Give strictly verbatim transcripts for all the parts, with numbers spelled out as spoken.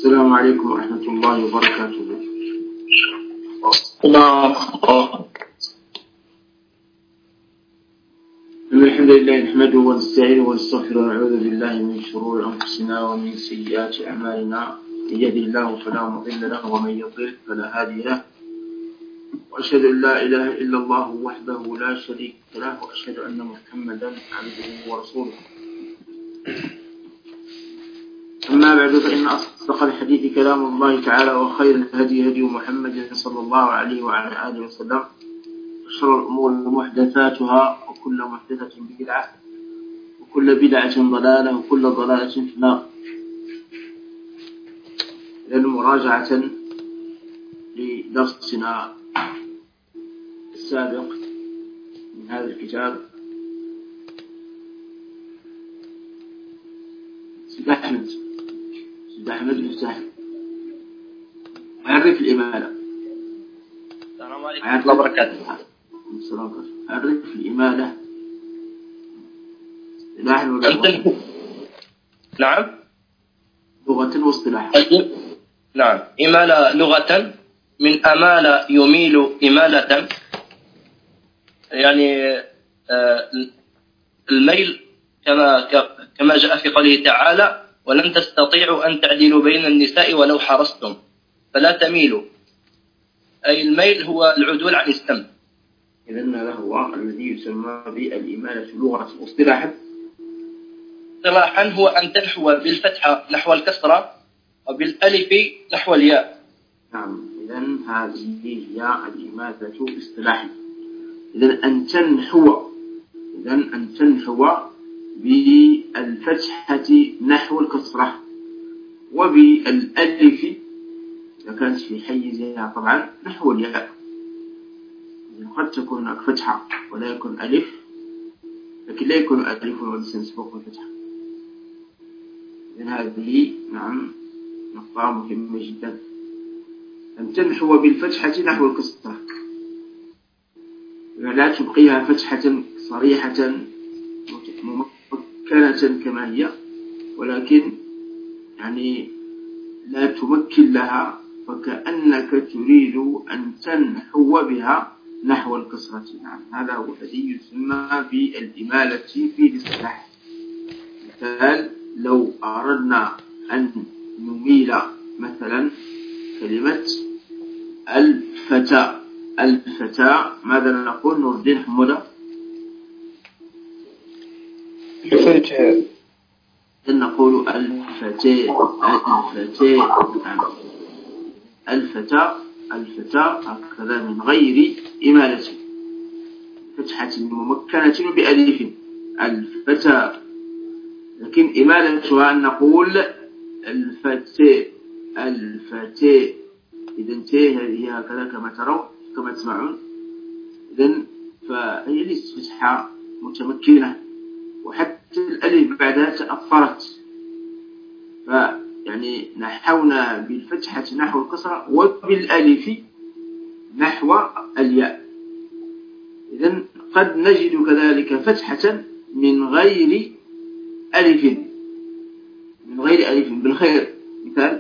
السلام عليكم ورحمة الله وبركاته. الله. إن الحمد لله نحمده ونستعينه ونستغفره ونعوذ بالله من شرور أنفسنا ومن سيئات أعمالنا. من يهده الله فلا مضل له ومن يضلل فلا هادي له، وأشهد أن لا إله إلا الله وحده لا شريك له، وأشهد أن محمدا عبده ورسوله. أما بعد، فإن أصدق الحديث كلام الله تعالى، وخير الهدي هدي محمد صلى الله عليه وعلى آله وسلم، وشر الأمور محدثاتها، وكل محدثة بدعة، وكل بدعة ضلالة، وكل ضلالة في النار. إذن مراجعة لدرسنا السابق من هذا الكتاب. سيد أحمد سيد أحمد افتح عرف الإمالة. السلام عليكم ورحمة الله وبركاته. عرف الإمالة. نعم. لغة واصطلاح. نعم. إمالة لغة من أمال يميل إمالة، يعني الميل كما كما جاء في قوله تعالى: ولن تستطيعوا أن تعدلوا بين النساء ولو حرصتم فلا تميلوا، أي الميل هو العدول عن السمت. إذن هذا هو الذي يسمى بالإمالة لغة واصطلاحا. اصطلاحا هو أن تنحو بالفتحة نحو الكسرة وبالألف نحو الياء. نعم. إذن هذه هي الإمالة اصطلاحا. إذن أن تنحو إذن أن تنحو بالفتحة نحو الكسرة، وبالألف إذا كانت في حيزها طبعا نحو الياء. قد تكون هناك فتحة ولا يكون ألف، لكن لا يكون ألف ولسان فوق الفتحة. إذن هذه نعم نقطة مهمة جدا، أن تنحو بالفتحة نحو الكسرة، لا تبقيها فتحة صريحة ممكنة كما هي، ولكن يعني لا تمكن لها، فكأنك تريد أن تنحو بها نحو الكسرة. نعم. هذا هو الذي يسمى بالإمالة في الاصطلاح. مثال: لو أردنا أن نميل مثلا كلمة الفتاة الفتاة ماذا نقول؟ نور الدين حمودة. الفتاة. نقول الفتاة الفتاة الفتاة الفتاة هكذا من غير إمالة، فتحة ممكنة بألف الفتاة. لكن إمالتها أن نقول الفتاة الفتاة. إذن تاء هذه هكذا كما ترون كما تسمعون. إذن فهي ليست فتحة متمكنة، وحتى الألف بعدها تأثرت، فيعني نحونا بالفتحة نحو الكسرة وبالألف نحو الياء. إذن قد نجد كذلك فتحة من غير ألف من غير ألف بالخير. مثال: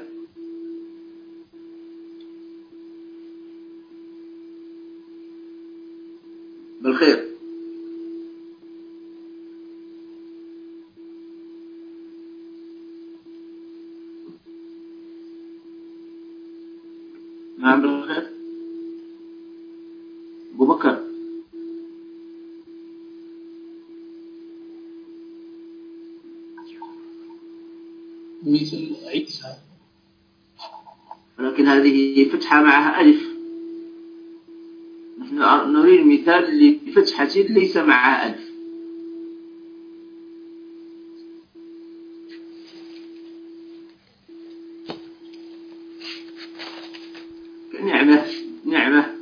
بالخير. نعم بالخير. أبو بكر. مثل عيسى، ولكن هذه فتحة معها ألف. نحن نريد مثال لفتحة ليس معها ألف. نعمة نعمة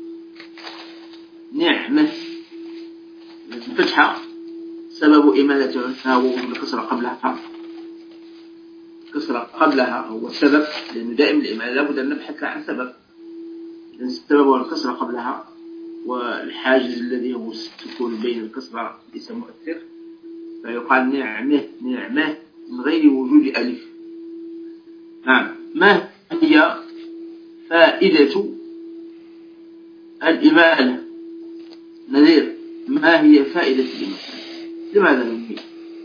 نعمة. الفتحة سبب إمالتها هو الكسرة قبلها. الكسرة قبلها هو السبب، لأنه دائما الإمالة لابد أن نبحث عن سبب. السبب هو الكسرة قبلها، والحاجز الذي هو السكون بين الكسرة ليس مؤثر، فيقال نعمة نعمة من غير وجود ألف. نعم. ما هي فائدة الإمالة؟ نذير، ما هي فائدة الإمالة؟ لماذا نميل؟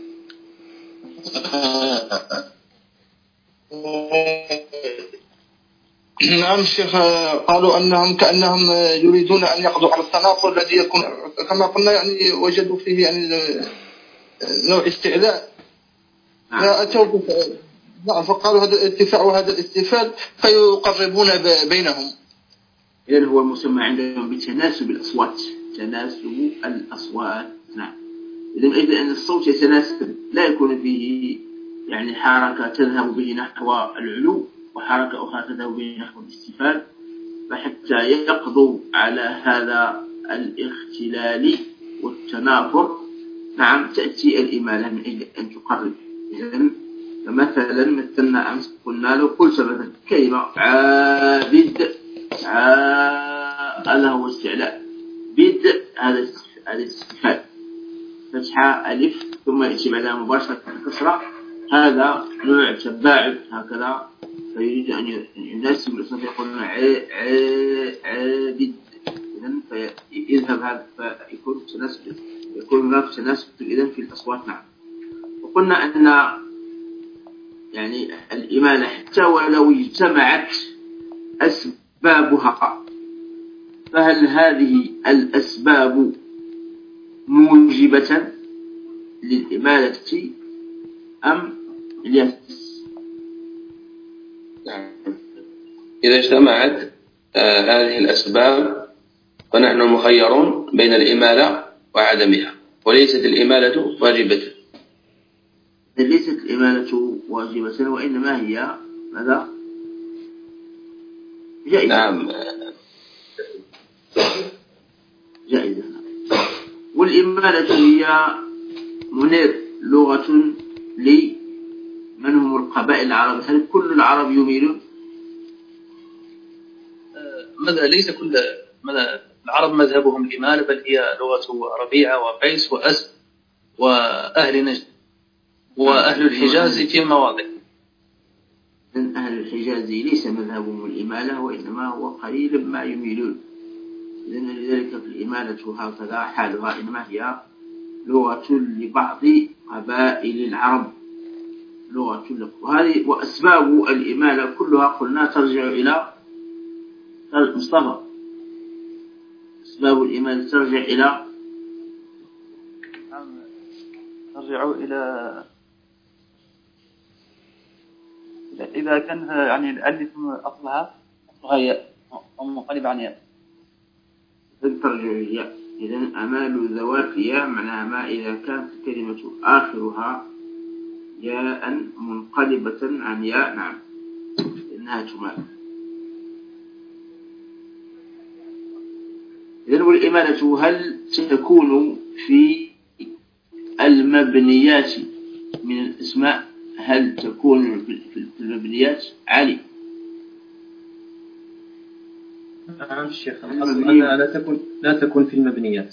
نعم الشيخ، قالوا أنهم كأنهم يريدون أن يقضوا على التناقض الذي يكون كما قلنا، يعني وجدوا فيه يعني نوع استعلاء. أتوا فقالوا هذا الارتفاع وهذا الاستفال فيقربون بينهم. إذن هو المسمى عندهم بتناسب الأصوات، تناسب الأصوات. نعم، إذن إذا أن الصوت يتناسب لا يكون فيه يعني حركة تذهب به نحو العلو وحركة أخرى تذهب به نحو الاستفال، فحتى يقضوا على هذا الاختلال والتنافر نعم تأتي الإمالة من أجل أن تقرب. إذن فمثلا مثلنا أمس قلنا له قلت مثلا كلمة عابد، هذا هو استعلاء، بد هذا الاستفال، فتحة ألف ثم يأتي بعدها مباشرة الكسرة، هذا نوع تباعد هكذا، فيريد أن يناسب الأصوات يقولون عابد، إذن فيذهب هذا فيكون تناسب، يكون هناك تناسب إذن في الأصوات. نعم، وقلنا أن يعني الإمالة حتى ولو اجتمعت أسبابها، فهل هذه الأسباب موجبة للإمالة أم الياس؟ نعم، إذا اجتمعت آه هذه الأسباب فنحن مخيرون بين الإمالة وعدمها، وليست الإمالة واجبة. ليست الإمالة واجبة، وإنما هي ماذا؟ جائزة. نعم، جائزة. والإمالة هي منير لغة لمن هم القبائل العرب، هل كل العرب يميلون؟ ماذا ليس كل ماذا العرب مذهبهم الإمالة، بل هي لغة ربيعة وقيس وأسد وأهل نجد وأهل الحجاز في مواضع. أهل الحجاز ليس مذهبهم الإمالة، وإنما هو قليل ما يميلون، لأن لذلك في الإمالة هكذا حالها، إنما هي لغة لبعض قبائل العرب، لغة. وهذه وأسباب الإمالة كلها قلنا ترجع إلى مصطفى، أسباب الإمالة ترجع إلى ترجع إلى إذا كان يعني الألف أصلها أصلها ياء أو منقلب عن ياء، ترجع الياء. إذن أمال ذوات ياء معناها ما إذا كانت الكلمة آخرها ياء منقلبة عن ياء، نعم، إنها تمال. إذن والإمالة هل تكون في المبنيات من الأسماء؟ هل تكون في المبنيات؟ علي. نعم الشيخ، الأصل أنها لا تكون لا تكون في المبنيات.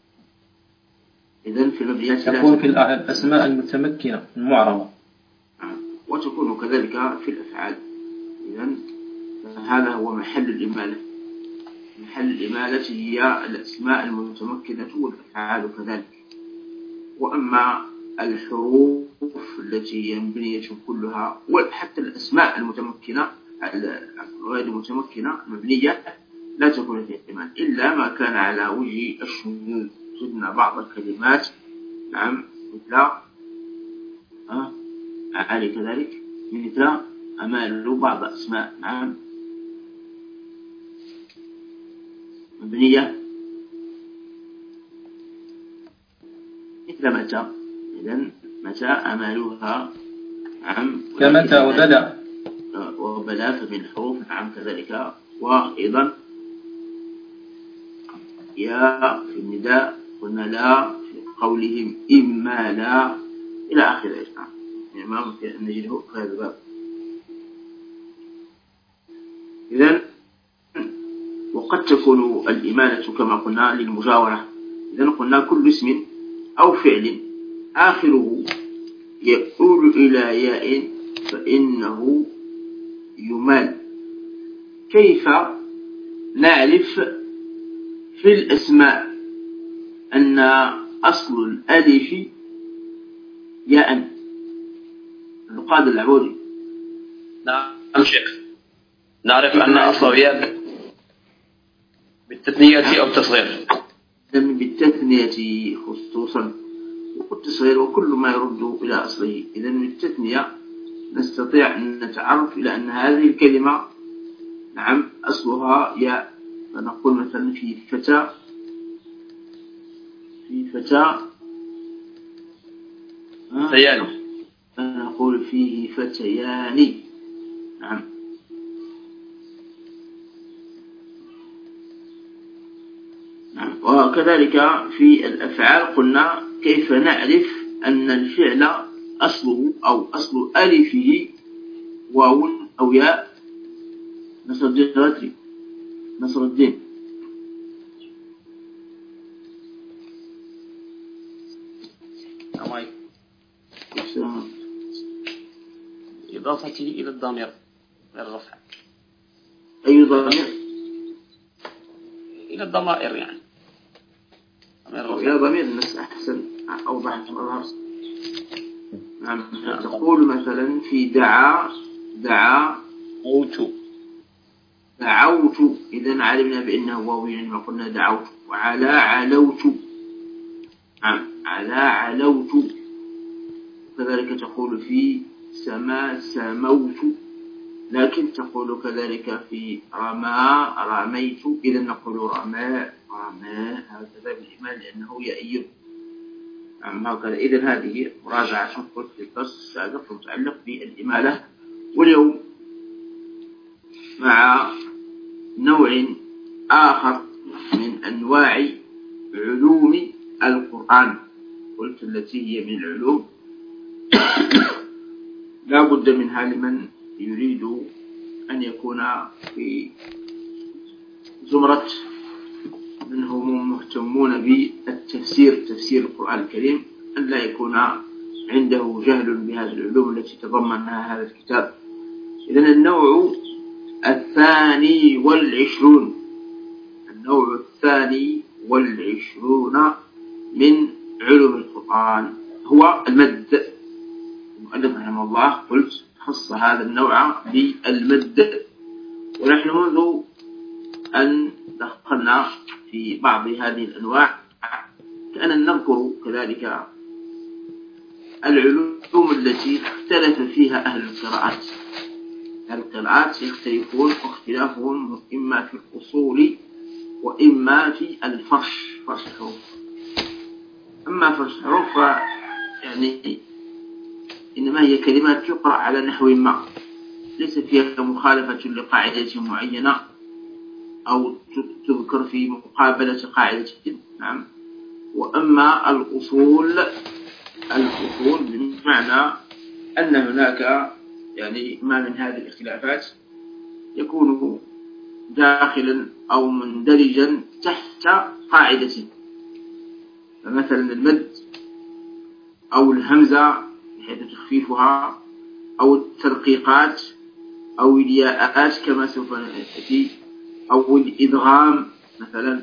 إذن في المبنيات تكون في الأسماء المتمكنة المعربة، وتكون كذلك في الأفعال. إذن هذا هو محل الإمالة. محل الإمالة هي الأسماء المتمكنة والأفعال كذلك. وأما الحروف التي هي مبنية كلها، وحتى الأسماء المتمكنة غير المتمكنة مبنية لا تكون فيها إمالة إلا ما كان على وجه الشذوذ. جدنا بعض الكلمات نعم مثل أه علي كذلك، مثل أمال بعض أسماء نعم مبنية مثل متى. إذن متى أمالها نعم كمتى وبلى وبلى فمن الحروف نعم كذلك. وأيضا يا في النداء قلنا لا في قولهم إما لا إلى آخر الإسلام، يعني ما ممكن أن نجده في هذا الباب. إذن وقد تكون الإمالة كما قلنا للمجاورة. إذن قلنا كل اسم أو فعل آخره يؤول إلى ياء فإنه يمال. كيف نعرف في الأسماء أن أصل الألف ياء؟ القاضي العبودي. نعم شيخ، نعرف أن أصله ياء بالتثنية أو التصغير. بالتثنية خصوصا والتصغير وكل ما يرد إلى أصله. إذا بالتثنية نستطيع أن نتعرف إلى أن هذه الكلمة نعم أصلها ياء. فنقول مثلا في فتى، في فتى فتيان، نقول فيه فتيان. نعم. نعم. وكذلك في الأفعال قلنا كيف نعرف أن الفعل أصله أو أصل ألفه واو أو ياء. نصر الدين نصر الدين إضافته إلى الضمير للرفع. أي ضمير؟ إلى الضمائر يعني. يا ضمير الناس أحسن أوضح أظهر. نعم. تقول مثلا في دعا دعا دعوت دعوت. إذا علمنا بأنه واو يعني ما قلنا دعوت. وعلى علوت. نعم. على علوت. كذلك تقول في سما سموت. لكن تقول كذلك في رمى رميت. إذا نقول رمى رمى هكذا بالإيمان لأنه يأيد. نعم هكذا. إذا هذه مراجعة قلت في الدرس السابق متعلق بالإمالة. واليوم مع نوع آخر من أنواع علوم القرآن، قلت التي هي من العلوم لا بد منها لمن يريد أن يكون في زمرة من هم مهتمون بالتفسير، تفسير القرآن الكريم، أن لا يكون عنده جهل بهذه العلوم التي تضمنها هذا الكتاب. إذن النوع الثاني والعشرون النوع الثاني والعشرون من علوم القرآن هو المد. المؤلف رحمه الله قلت خص هذا النوع بالمد. ونحن منذ أن دخلنا في بعض هذه الأنواع كأن نذكر كذلك العلوم التي اختلف فيها أهل القراءات. أهل القراءات يختلفون واختلافهم إما في الأصول وإما في الفرش، فرش الحروف. أما فرش الحروف يعني إنما هي كلمات تقرأ على نحو ما ليس فيها مخالفة لقاعدة معينة أو تذكر في مقابلة قاعدة. نعم. وأما الأصول الأصول بمعنى أن هناك يعني ما من هذه الاختلافات يكون داخلا أو مندرجا تحت قاعدة. فمثلا المد أو الهمزة بحيث تخفيفها أو الترقيقات أو الياءات كما سوف نأتي أو الإدغام مثلا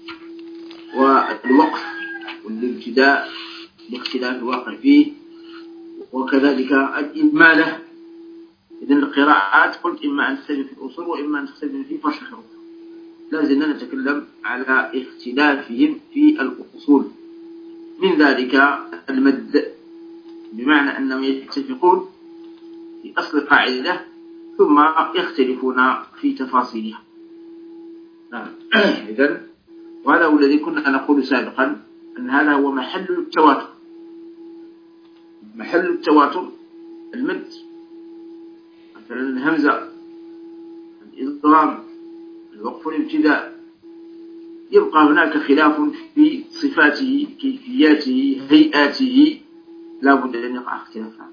والوقف والابتداء باختلاف الواقع فيه وكذلك الإمالة. إذن القراءات قلت إما أن تستخدم في الأصول وإما أن تستخدم في فرش الحروف. لازلنا نتكلم على اختلافهم في الأصول. من ذلك المد بمعنى أنهم يتفقون في أصل القاعدة ثم يختلفون في تفاصيلها. إذن وهذا هو الذي كنا نقول سابقا أن هذا هو محل التواتر. محل التواتر المد، مثلا الهمزة، الإضغام، الوقف والابتداء. يبقى هناك خلاف في صفاته، كيفياته، هيئاته، لا بد أن يقع اختلافا.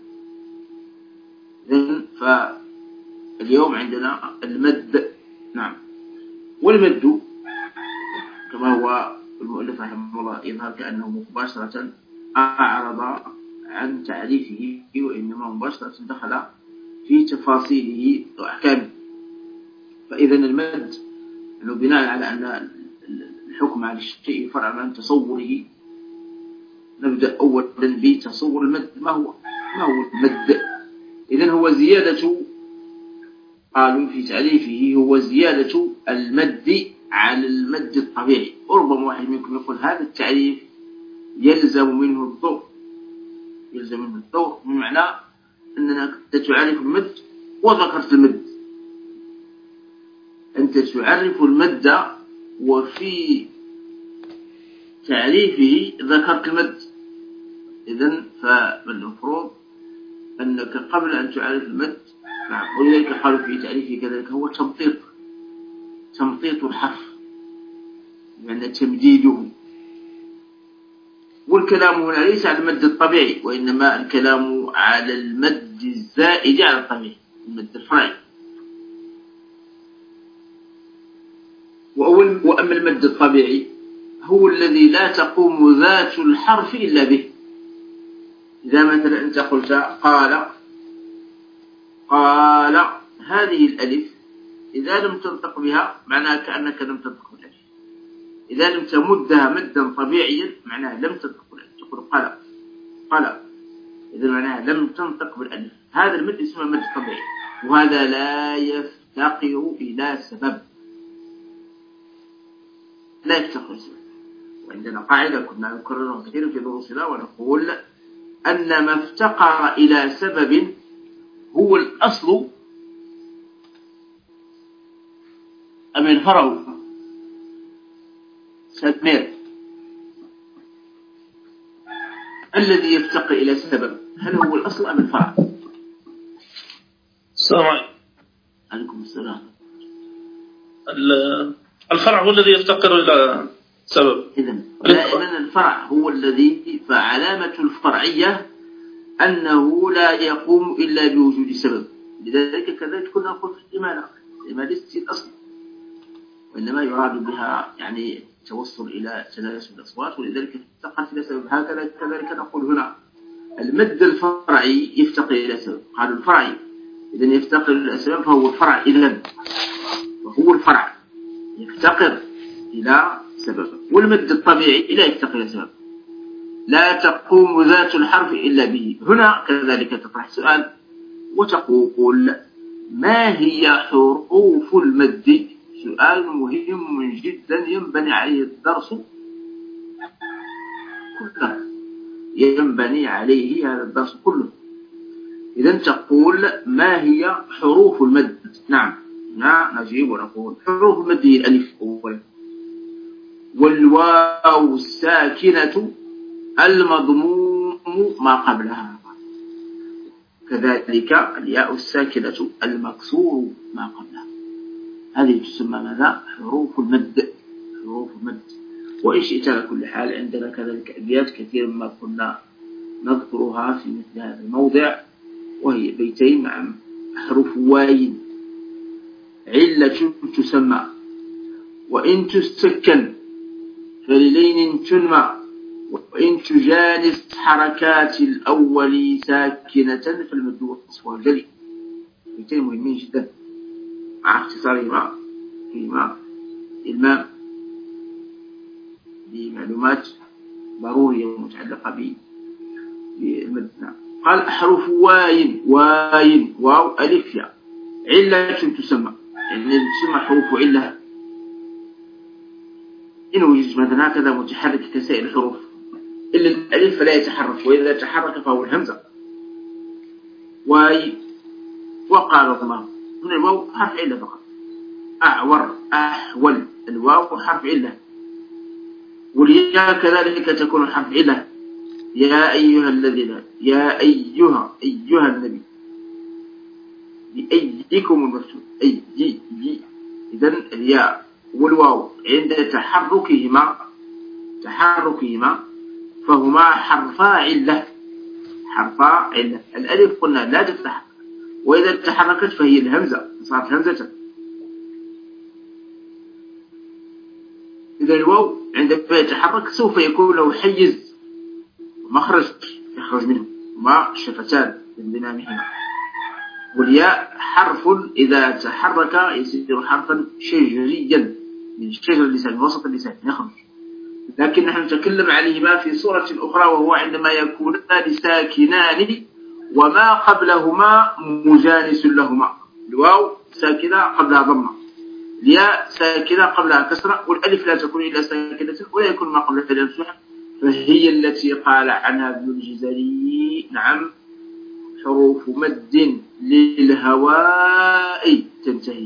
إذن فاليوم عندنا المد. نعم. والمد كما هو المؤلف رحمه الله يظهر كأنه مباشرة أعرض عن تعريفه وإنما مباشرة دخل في تفاصيله وأحكامه. فإذا المد أنه بناء على أن الحكم على الشيء فرع عن تصوره، نبدأ أولا بتصور المد. ما هو ما هو المد؟ إذن هو زيادة، قالوا في تعريفه هو زيادة المد على المد الطبيعي. وربما واحد منكم يقول هذا التعريف يلزم منه الضوء، يلزم منه الضوء بمعنى أننا تعرف المد وذكرت المد. أنت تعرف المد وفي تعريفه ذكرت المد. إذن فالمفروض أنك قبل أن تعرف المد، ولذلك قالوا في تعريفه كذلك هو تمطيط تمطيط الحرف، يعني تمديده. والكلام هنا ليس على المد الطبيعي، وإنما الكلام على المد الزائد على الطبيعي، المد الفرعي. وأما المد الطبيعي هو الذي لا تقوم ذات الحرف إلا به. إذا مثلا أنت قلت قال قال هذه الألف إذا لم تنطق بها معناها كأنك لم تنطق بالألف. إذا لم تمدها مدا طبيعيا معناها لم تنطق بالألف. تقول قال قال إذا معناها لم تنطق بالألف. هذا المد اسمه المد الطبيعي، وهذا لا يفتقر إلى سبب، لا يفتقر سبب. وعندنا قاعدة كنا نكررها كثيرا في دروسنا ونقول أن ما افتقر إلى سبب هو الأصل أم الفرع؟ سمير الذي يفتقر إلى سبب هل هو الأصل أم الفرع؟ السلام عليكم. عليكم السلام. الفرع هو الذي يفتقر إلى سبب. إذن دائما الفرع هو الذي، فعلامة الفرعية أنه لا يقوم إلا بوجود سبب. لذلك كذلك كنا نقول في الإمالة، الإمالة ليست الأصل، وإنما يراد بها يعني التوصل إلى تناسب الأصوات، ولذلك افتقرت إلى سبب. هكذا كذلك نقول هنا المد الفرعي يفتقر إلى سبب. قالوا الفرعي إذن يفتقر إلى سبب، فهو الفرع. إذن وهو الفرع يفتقر إلى سبب. والمد الطبيعي لا يفتقر إلى سبب، لا تقوم ذات الحرف إلا به. هنا كذلك تطرح سؤال وتقول ما هي حروف المد؟ سؤال مهم جدا ينبني عليه الدرس كله، ينبني عليه هذا الدرس كله. إذن تقول ما هي حروف المد؟ نعم نجيب ونقول حروف المد هي الألف أولا، والواو الساكنة المضموم ما قبلها، كذلك الياء الساكنة المكسور ما قبلها. هذه تسمى ماذا؟ حروف المد. حروف المد. وإن شئت على كل حال عندنا كذلك أبيات كثير ما كنا نذكرها في مثل هذا الموضع، وهي بيتين مع حروف واي. علة تسمى وإن تسكن فللين تنمى، وإن تجانس حركات الأول ساكنة فالمد وصفها الجلي. بيتين مهمين جدا مع اختصارهما فيما إلمام بمعلومات ضرورية متعلقة بالمد. قال أحرف واي واي واو ألف ياء علة تسمى، يعني تسمى حروف علة إن وجدت مثلا هكذا متحرك كسائر الحروف، إلا الألف فلا يتحرك، وإذا تحرك فهو الهمزة. واي وقال الله من الواو حرف علة فقط. أعور أحول الواو حرف علة، والياء كذلك تكون حرف علة. يا أيها الذين، يا أيها أيها النبي، بأيكم المفتوح أي جي جي. إذن الياء والواو عند تحركهما تحركهما فهما حرفا علة، حرفا علة. الألف قلنا لا تتحرك، وإذا تحركت فهي الهمزة، صارت همزة. إذا الواو عندما يتحرك سوف يكون له حيز مخرج يخرج منه، ما الشفتان بانضمامهما. والياء حرف إذا تحرك يصير حرفا شجريا من شجر اللسان وسط اللسان يخرج، لكن نحن نتكلم عليهما في صورة أخرى، وهو عندما يكونان ساكنان وما قبلهما مجانس لهما. الواو ساكنة قبلها ضمة، الياء ساكنة قبلها كسرة، والألف لا تكون إلا ساكنة ولا يكون ما قبلها إلا مفتوحة، فهي التي قال عنها ابن الجزري نعم حروف مد للهواء تنتهي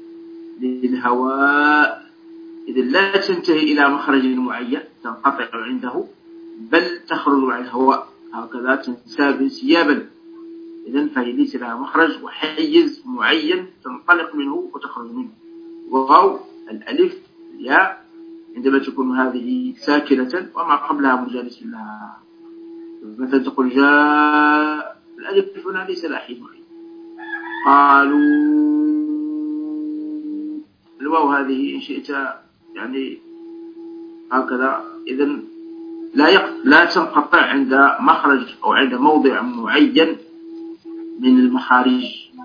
للهواء، إذا لا تنتهي إلى مخرج معين تنقطع عنده بل تخرج عن الهواء هكذا تنساب انسيابا، إذن فهي ليس لها مخرج وحيز معين تنطلق منه وتخرج منه. وهو الألف الياء عندما تكون هذه ساكنة وما قبلها مجالس لها، مثلا تقول جاء الألف هنا ليس لها حيز معين. قالوا الواو هذه إن شئت يعني هكذا، إذن لا يق... لا تنقطع عند مخرج أو عند موضع معين من المخارج.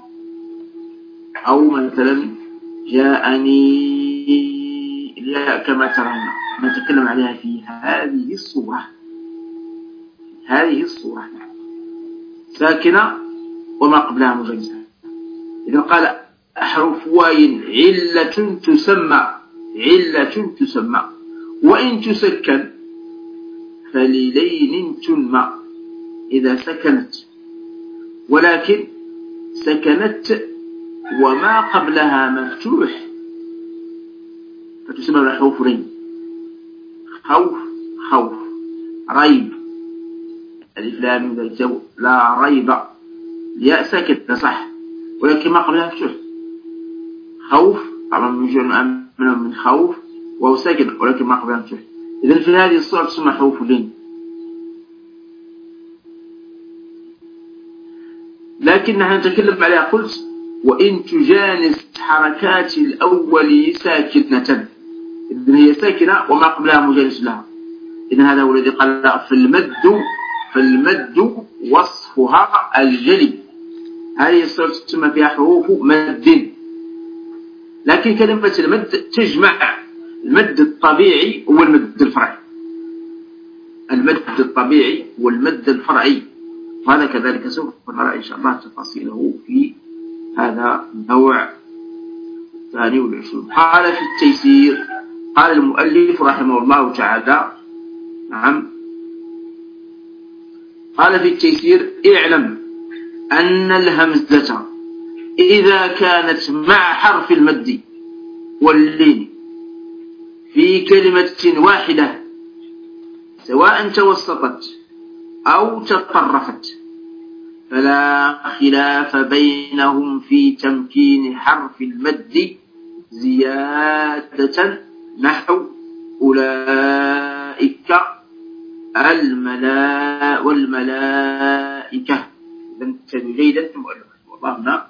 أو مثلا جاءني الياء كما ترون نتكلم عليها في هذه الصورة، هذه الصورة ساكنة وما قبلها مجانسة. إذا قال أحرف واي علة تسمى، علة تسمى، وإن تسكن فللين تنمى إذا سكنت، ولكن سكنت وما قبلها مفتوح فتسمى الحروف رين. خوف خوف، ريب ألف لام ميم لا ريب، الياء ساكنة صح ولكن ما قبلها مفتوح. خوف طبعا من من خوف وهو ساكن ولكن ما قبلها مفتوح، إذن في هذه الصورة تسمى حروف لين. لكن نحن نتكلم عليها قلت وإن تجانس حركات الأول ساكنة، إذن هي ساكنة وما قبلها مجانس لها. إذن هذا هو الذي قال فالمد فالمد وصفها الجلي، هذه الصورة تسمى فيها حروف مد. لكن كلمة المد تجمع المد الطبيعي والمد الفرعي، المد الطبيعي والمد الفرعي، وهذا كذلك سوف نرى إن شاء الله تفاصيله في هذا النوع الثاني والعشرون. قال في التيسير، قال المؤلف رحمه الله تعالى نعم قال في التيسير اعلم أن الهمزة إذا كانت مع حرف المد واللين في كلمة واحدة سواء توسطت أو تطرفت فلا خلاف بينهم في تمكين حرف المد زيادة نحو أولئك الملا والملائكة. إذن تجيدا والله هنا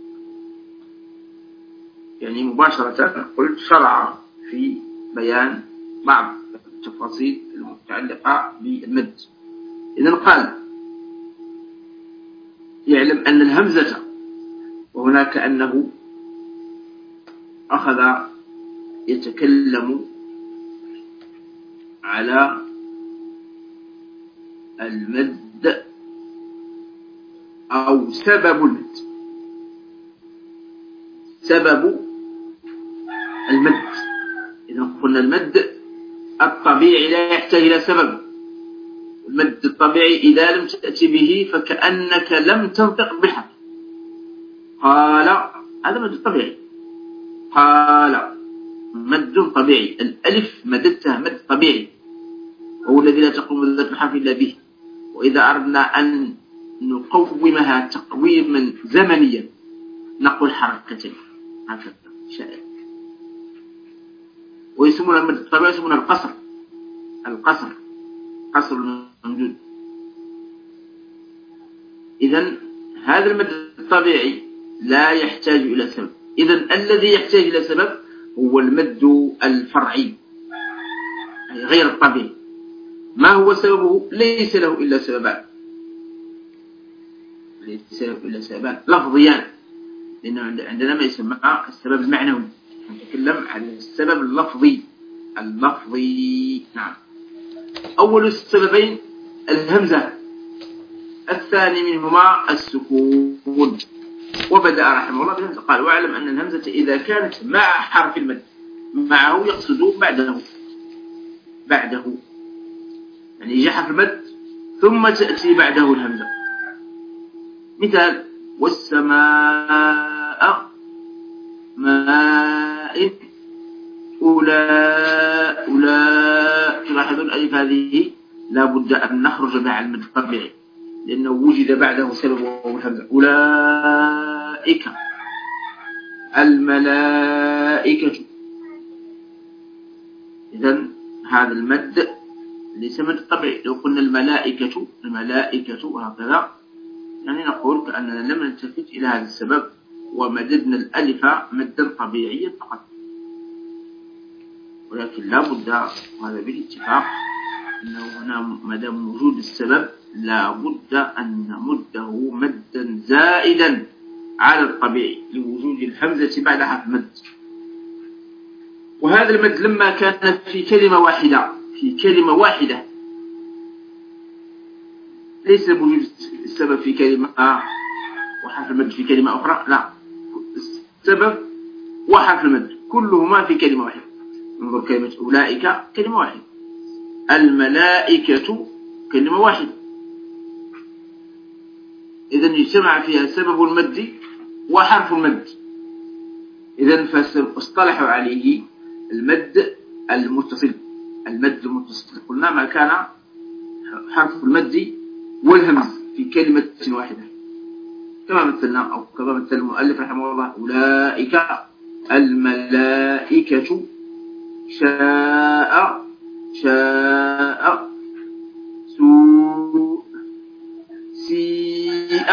يعني مباشرة قلت شرع في بيان بعض التفاصيل المتعلقة بالمد. إذن قال يعلم أن الهمزة، وهنا كأنه أخذ يتكلم على المد أو سبب المد، سبب المد. إذا قلنا المد الطبيعي لا يحتاج إلى سبب، المد الطبيعي إذا لم تأتي به فكأنك لم تنطق بالحرف. قال هذا مد طبيعي، قال مد طبيعي، الألف مددتها مد طبيعي هو الذي لا تقوم ذات الحرف إلا به. وإذا أردنا أن نقومها تقويما زمنيا نقول حركتين هكذا شائع، ويسمون المد الطبيعي يسمون القصر، القصر قصر الممدود. إذن هذا المد الطبيعي لا يحتاج إلى سبب. إذن الذي يحتاج إلى سبب هو المد الفرعي غير الطبيعي. ما هو سببه؟ ليس له إلا سببان. لسببان لفظيان، لأنه عندنا ما يسمى السبب المعنوي، نتكلم عن السبب اللفظي اللفظي. نعم. أول السببين الهمزة، الثاني منهما السكون. وبدأ رحمه الله بالهمزة، قال: واعلم أن الهمزة إذا كانت مع حرف المد، معه يقصد بعده بعده يعني يجي حرف المد ثم تأتي بعده الهمزة. مثال: والسماء ماء أولاء أولاء. تلاحظون الألف هذه لا بد أن نخرج مع المد الطبيعي، لأنه وجد بعده سبب وهو الهمزة. أولئك، الملائكة. إذن هذا المد ليس مد طبيعي. لو قلنا الملائكة الملائكة هكذا يعني نقول كأننا لم نلتفت إلى هذا السبب ومددنا الألف مدا طبيعيا فقط. ولكن لا بد، وهذا بالاتفاق، أنه هنا ما دام وجود السبب لا بد أن نمده مدا زائدا على الطبيعي لوجود الهمزة بعد حرف المد. وهذا المد لما كان في كلمة واحدة في كلمة واحدة ليس بوجود السبب في كلمة وحرف المد في كلمة أخرى، لا، السبب وحرف المد كلهما في كلمة واحدة. انظر كلمة أولئك كلمة واحدة، الملائكة كلمة واحدة، إذن يجتمع فيها سبب المد وحرف المد. إذن فاصطلحوا عليه المد المتصل. المد المتصل قلنا ما كان حرف المد والهمز في كلمة واحدة، كما مثلنا أو كما مثل المؤلف رحمه الله: أولئك الملائكة شاء شاء سوء سيء.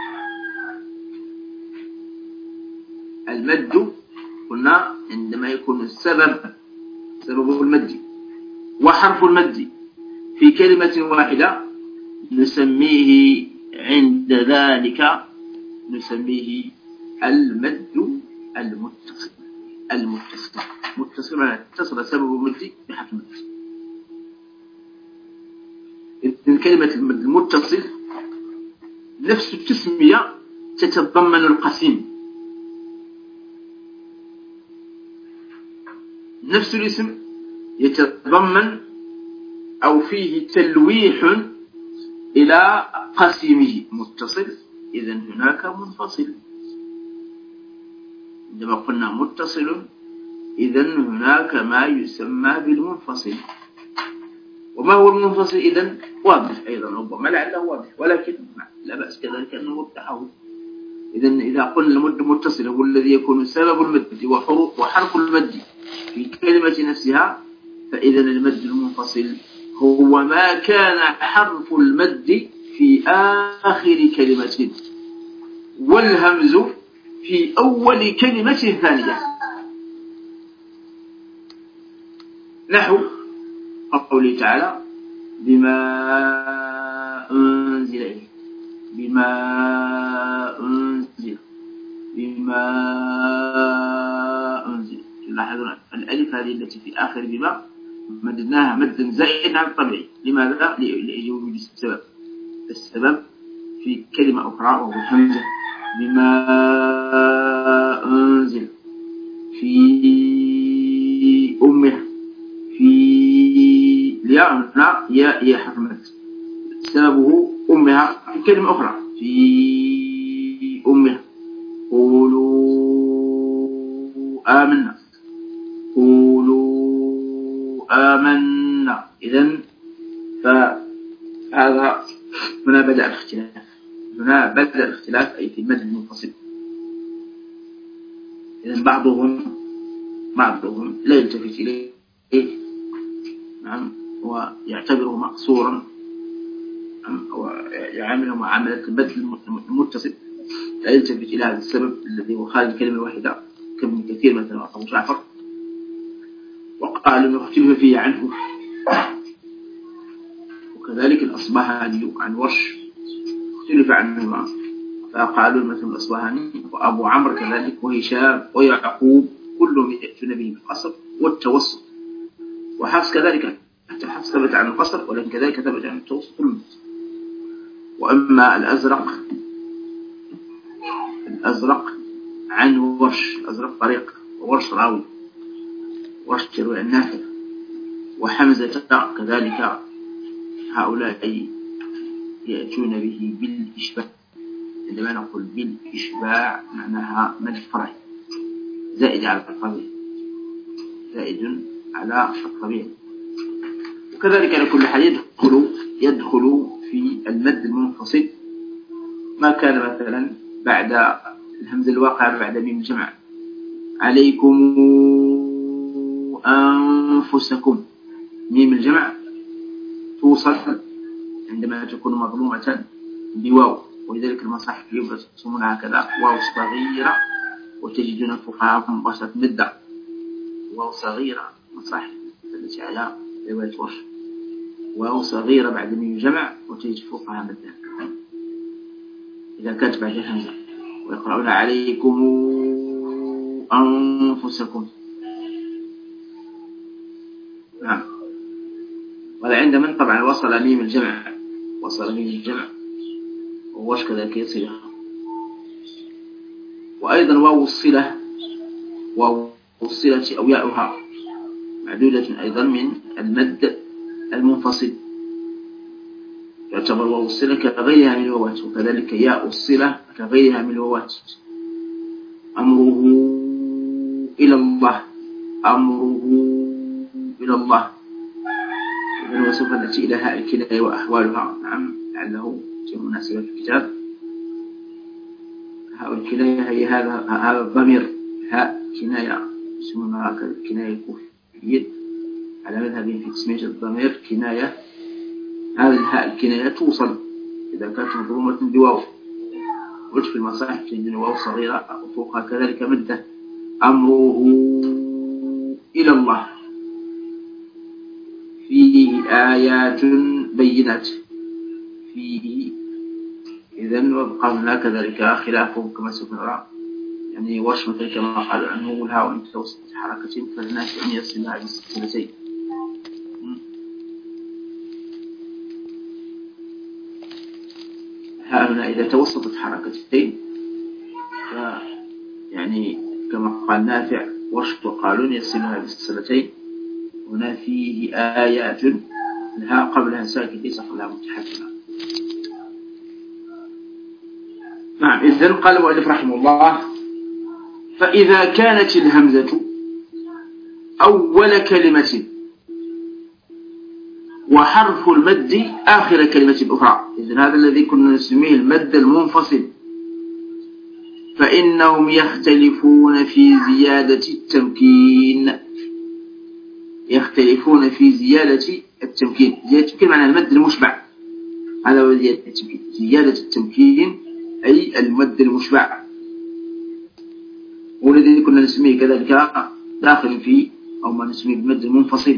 المد قلنا عندما يكون السبب سبب المد وحرف المد في كلمة واحدة نسميه عند ذلك نسميه المد المتصل. المتصل متصل معناه اتصل سبب المد بحرف المد. إذن كلمة المد المتصل نفس التسمية تتضمن القسيم، نفس الاسم يتضمن أو فيه تلويح إلى قسيمه متصل. إذن هناك منفصل. عندما قلنا متصل إذن هناك ما يسمى بالمنفصل. وما هو المنفصل؟ إذن واضح أيضا، ربما لعله واضح، ولكن لا بأس كذلك أنه وضحه. إذن إذا قلنا المد متصل هو الذي يكون سبب المد وحرف المد في كلمة نفسها، فإذن المد المنفصل هو ما كان حرف المد في آخر كلمة والهمز في أول كلمة ثانية. نحو قوله تعالى: بما أنزل إليه، بما أنزل بما أنزل. لاحظون الألف هذه التي في آخر بما مددناها مدا زائدا عن الطبيعي. لماذا؟ لوجود السبب. السبب في كلمة أخرى وهو الهمزة. بما أنزل في أمه، في الياء هنا ياء ياء حرف مد سببه أمها في كلمة أخرى في أمها. قولوا آمنا، قولوا آمنا. إذن فهذا هنا بدأ الاختلاف، هنا بدأ الاختلاف أي في المد المنفصل. إذن بعضهم بعضهم لا يلتفت إليه، نعم، ويعتبره مقصورا ويعامله معاملة المد المتصل، لا يلتفت إلى هذا السبب الذي هو خارج كلمة واحدة كابن كثير مثلا أبو جعفر، وقال إنه اختلف فيه عنه. وكذلك الأصبهاني عن ورش اختلف عنهما فقالوا مثل الأصبهاني وأبو عمرو كذلك وهشام ويعقوب كلهم يأتون به بالقصر والتوسط، وحفص كذلك، حتى حفص ثبت عن القصر ولكن كذلك ثبت عن التوسط والمد. وأما الأزرق الأزرق عن ورش، الأزرق طريق وورش راوي، ورش تروي النافع وحمزة كذلك، هؤلاء يأتون به بالإشباع. عندما نقول بالإشباع معناها مد فرعي زائد على الطبيعي، زائد على الطبيعي. وكذلك على كل حال يدخل يدخل في المد المنفصل ما كان مثلا بعد الهمزة الواقعة بعد ميم الجمع، عليكم أنفسكم، ميم الجمع توصل عندما تكون مظلومة بواو، ولذلك المصاحف يرسمونها هكذا واو صغيرة، وتجدون الفقهاء مباشرة مدة واو صغيرة، مصاحف التي على رواية ورش واو صغيرة بعد ميم الجمع وتجد فوقها مدة إذا كانت بعد الهمزة، ويقرؤون عليكم أنفسكم. نعم. وهذا عند من طبعا وصل ميم الجمع، وصل ميم الجمع ووش كذلك يصلها. وأيضا واو الصلة، واو الصلة أو ياؤها معدودة أيضا من المد المنفصل، يعتبر واو الصلة كغيرها من الواوات، وكذلك ياء الصلة كغيرها من الواوات. أمره إلى الله، أمره إلى الله، وسوف نأتي إلى هاء الكناية وأحوالها. نعم، لعله تكون مناسبة في الكتاب. هاء الكناية هي هذا هذا الضمير، هاء كناية يسمونها هكذا الكناية الكوفيين على مذهبهم في تسمية الضمير كناية. هذه الهاء الكناية توصل إذا كانت مضمومة بواو، قلت في المصاحف تجدون واو صغيرة وفوقها كذلك مدة. أمره إلى الله، فيه آيات بينات، فيه إذن وبقى هناك كذلك خلافه كما سوف نرى، يعني ورش مثل كما قالوا عنه والهاء وإن توسط حركة فالناس أن يصلها بالسلسلتين. ها هنا إذا توسطت حركتين يعني كما قال نافع ورش وقالون يصلها بالسلسلتين. هنا فيه آيات، الهاء قبلها ساكن ليس قبلها متحركة. نعم. إذن قال المؤلف رحمه الله: فإذا كانت الهمزة أول كلمة وحرف المد آخر كلمة أخرى، إذن هذا الذي كنا نسميه المد المنفصل، فإنهم يختلفون في زيادة التمكين، يختلفون في زيادة التمكين. زيادة التمكين معنى المد المشبع، هذا هو زيادة التمكين. زيادة التمكين أي المد المشبع، والذي كنا نسميه كذلك داخل في أو ما نسميه بالمد المنفصل.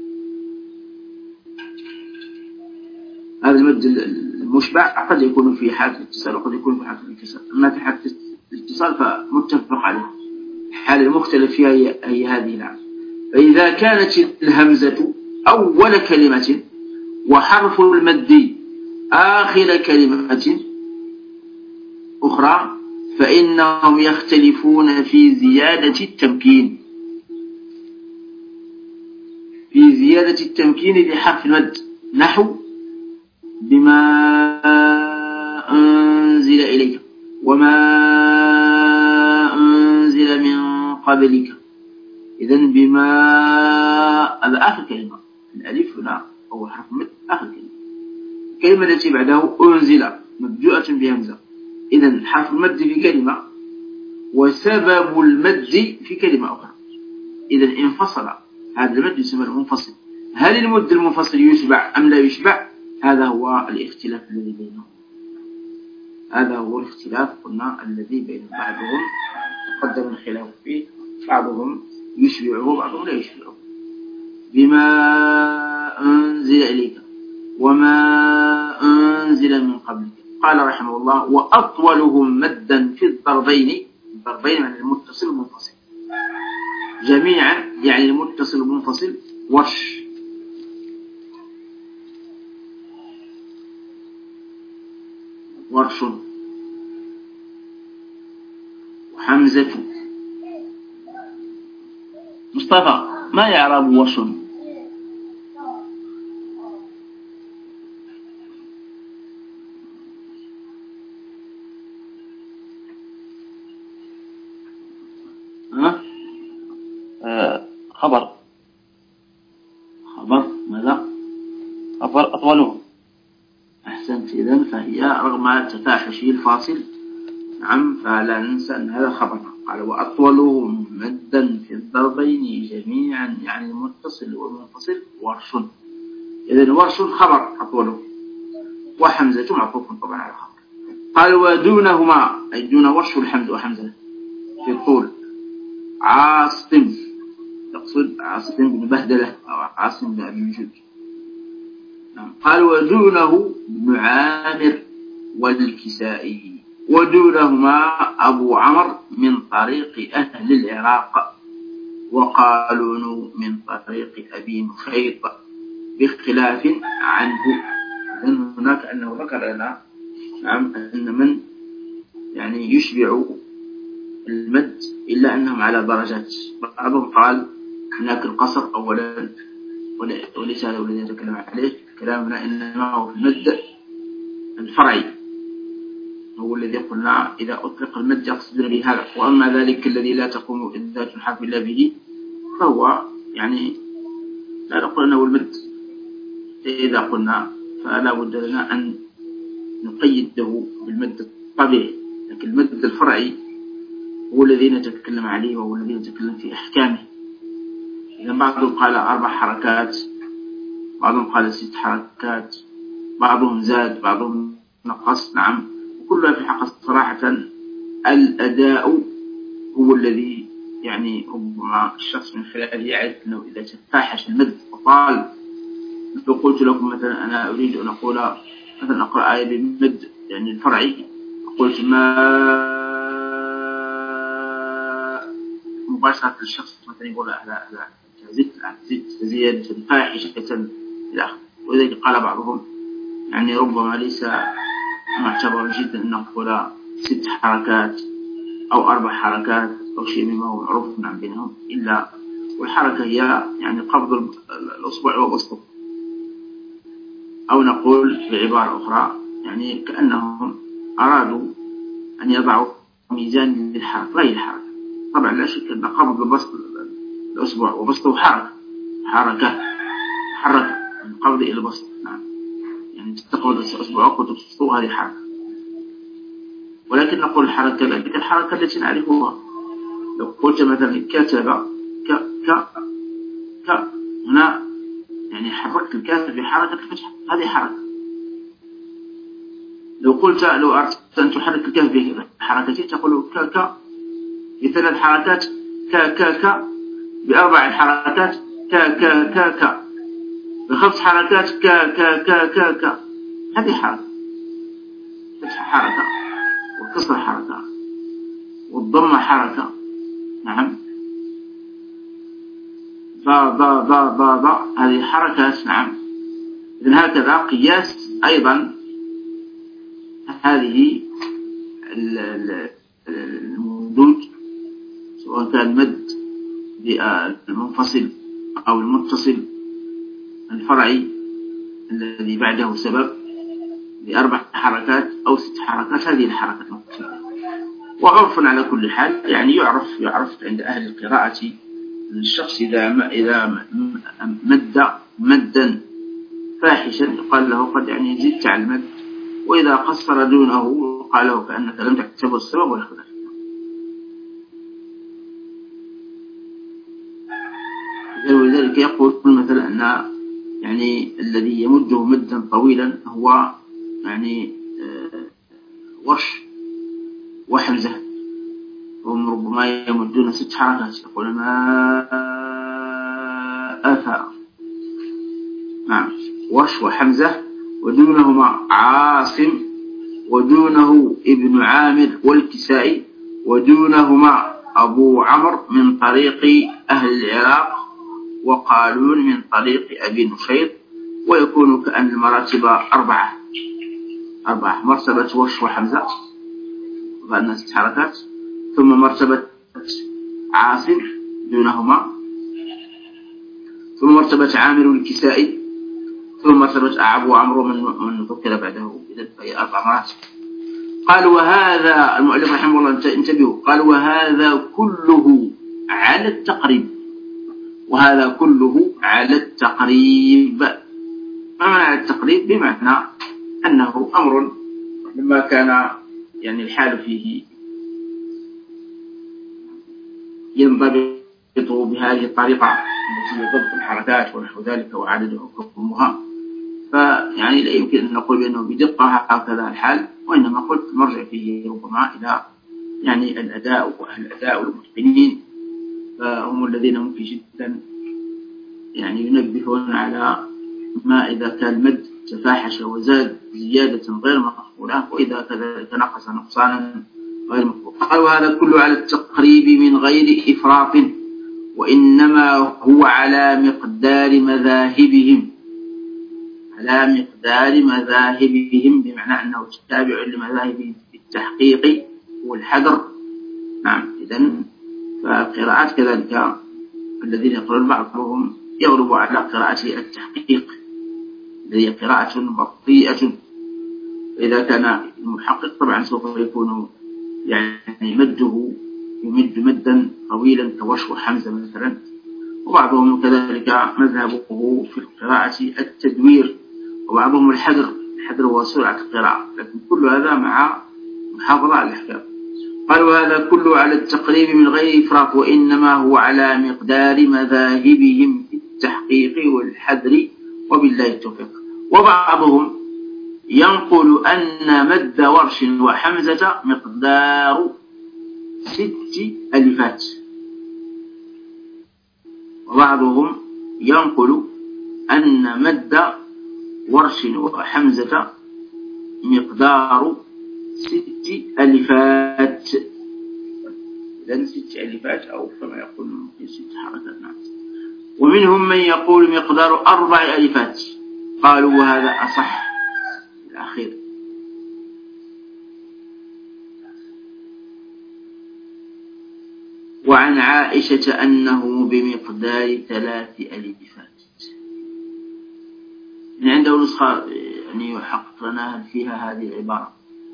هذا المد المشبع قد يكون في حالة الاتصال وقد يكون في حالة الانفصال. أما في حالة الاتصال فمتفق عليه، الحالة المختلف فيها هي هذه. نعم. فإذا كانت الهمزة أول كلمة وحرف المد آخر كلمة أخرى فإنهم يختلفون في زيادة التمكين، في زيادة التمكين لحرف المد، نحو بما أنزل إليك وما أنزل من قبلك. إذن بما هذا آخر كلمة، الألف هنا أو حرف المد آخر كلمة. الكلمة التي بعده أنزل مبدوءة بهمزة، إذن حرف المد في كلمة وسبب المد في كلمة أخرى، إذن انفصل. هذا المد يسمى المنفصل. هل المد المنفصل يشبع أم لا يشبع؟ هذا هو الاختلاف الذي بينهم، هذا هو الاختلاف قلنا الذي بين بعضهم قدم الخلاف فيه، بعضهم يشبعه بعضهم لا يشبعه. بما أنزل إليك وما أنزل من قبلك، قال رحمه الله: وأطولهم مدا في الضربين، الضربين يعني المتصل والمنفصل جميعا، يعني المتصل والمنفصل، ورش. ورش وحمزة. مصطفى ما يعرب ورش؟ ها؟ آه خبر. خبر ماذا؟ خبر أطولهم. أحسنت. إذن فهي رغم تفاحش الفاصل، نعم، فلا ننسى أن هذا خبر. قال: وأطولهم مدا في الضربين جميعا، يعني المتصل والمنفصل، ورش. إذن ورش خبر أطوله، وحمزة معطوف طبعا على خبر. قال: ودونهما، أي دون ورش الحمد وحمزة في الطول، عاصم، تقصد عاصم بن بهدلة أو عاصم بن أبي وجود. قال: ودونه ابن عامر والكسائي، ودونهما أبو عمرو من طريق أهل العراق، وقالون من طريق أبي نخيط باختلاف عنه. لأن هناك أنه ذكر لنا، نعم، أن من يعني يشبع المد إلا أنهم على درجات. بعضهم قال هناك القصر أولا، وليس هذا الذي نتكلم عليه. كلامنا إنما هو المد الفرعي، هو الذي قلنا إذا أطلق المد يقصد به هذا. وأما ذلك الذي لا تقوم ذات الحرف إلا به فهو يعني لا نقول أنه المد. إذا قلنا فلا بد لنا أن نقيده بالمد الطبيعي، لكن المد الفرعي هو الذي نتكلم عليه وهو الذي نتكلم في أحكامه. إذا بعضهم قال أربع حركات، بعضهم قال ست حركات، بعضهم زاد، بعضهم نقص، نعم، وكلها في حق صراحة الأداء هو الذي يعني ربما الشخص من خلاله يعرف أنه إذا تفاحش المد وطال. لو قلت لكم مثلا أنا أريد أن أقول مثلا أقرأ آية بالمد يعني الفرعي، قلت ما مباشرة للشخص مثلا يقول لا لا لا زدت زدت زيادة فاحشة إلى آخره. وذلك قال بعضهم يعني ربما ليس معتبر جدا أن نقول ست حركات أو أربع حركات أو شيء مما هو معروف عن بينهم، إلا والحركة هي يعني قبض الأصبع وبسطه، أو نقول بعبارة أخرى يعني كأنهم أرادوا أن يضعوا ميزان للحركة غير الحركة. طبعا لا شك أن قبض البسط الأصبع وبسطه حركة حركة حركة من قبض إلى البسط، نعم، يعني تقبض أصبعك وتبسطه، هذه حركة. ولكن نقول الحركة ذلك الحركة التي نعرفها. لو قلت مثلا كتب ك ك ك هنا يعني حركت الكاف بحركة الفتحة، هذه حركة. لو قلت لو أردت أن تحرك الكاف بحركتين تقول ك ك بثلاث حركات، ك ك ك بأربع حركات، ك ك ك ك بخمس حركات، ك ك ك ك ك هذه حركة. فتح حركة، والكسر حركة، والضمة حركة، نعم، ضا ضا ضا ضا ضا هذه حركات، نعم. إذن هكذا قياس أيضا هذه الممدود، سواء كان مد بالمنفصل أو المتصل الفرعي الذي بعده سبب بأربع حركات أو ست حركات، هذه الحركات المقصودة. وعرفا على كل حال يعني يعرف يعرف عند أهل القراءة الشخص إذا إذا مد مدا فاحشا يقال له قد يعني زدت على المد، وإذا قصر دونه قال له كأنك لم تكتبه السبب والخلاف. ولذلك يقول مثلا أن يعني الذي يمده مدا طويلا هو يعني ورش وحمزة، هم ربما يمدون ست حركات، يقول ما أثر، نعم، ورش وحمزة، ودونهما عاصم ودونه ابن عامر والكسائي، ودونهما أبو عمرو من طريق أهل العراق، وقالون من طريق أبي نشيط. ويكون كأن المراتب أربعة أربعة مرتبة ورش وحمزة وأن ست حركات، ثم مرتبة عاصم دونهما، ثم مرتبة عامر والكسائي، ثم مرتبة أبو عمرو من من ذكر بعده. إذا فهي أربع مراتب. قال وهذا المؤلف رحمه الله انتبهوا، قال وهذا كله على التقريب، وهذا كله على التقريب. ما معنى على التقريب؟ بمعنى أنه أمر لما كان يعني الحال فيه ينضبط بهذه الطريقة التي ضبط الحركات ونحو ذلك وعدد حكمها، فيعني لا يمكن أن نقول بأنه بدقة هكذا الحال، وإنما قلت مرجع فيه ربما إلى يعني الأداء وأهل الأداء والمتقنين، فهم الذين ممكن جدا يعني ينبهون على ما إذا كان المد تفاحش وزاد زيادة غير مقبولة، وإذا كذلك نقص نقصانا غير مقبول. قال وهذا كله على التقريب من غير إفراط، وإنما هو على مقدار مذاهبهم، على مقدار مذاهبهم بمعنى أنه تابع لمذاهبهم في التحقيق والحذر. نعم. إذن فالقراءات كذلك الذين يقرون بعضهم يغلب على قراءة التحقيق الذي هي قراءة بطيئة. إذا كان المحقق طبعا سوف يكون يعني مده يمد مدا طويلا كوش وحمزة مثلا، وبعضهم كذلك مذهبه في القراءة التدوير، وبعضهم الحذر الحذر هو سرعة القراءة، لكن كل هذا مع محافظة على الأحكام. قالوا هذا كله على التقريب من غير إفراط، وإنما هو على مقدار مذاهبهم في التحقيق والحذر، وبالله التوفيق. وبعضهم ينقل أن مد ورش وحمزة مقدار ست ألفات، وبعضهم ينقل أن مد ورش وحمزة مقدار ست ألفات، إذن ست ألفات أو كما يقول في ست حركات. نعم. ومنهم من يقول مقدار أربع ألفات، قالوا وهذا أصح الأخير. وعن عائشة أنه بمقدار ثلاث ألفات. من عنده نسخة يعني يحقق لنا هل فيها هذه العبارة؟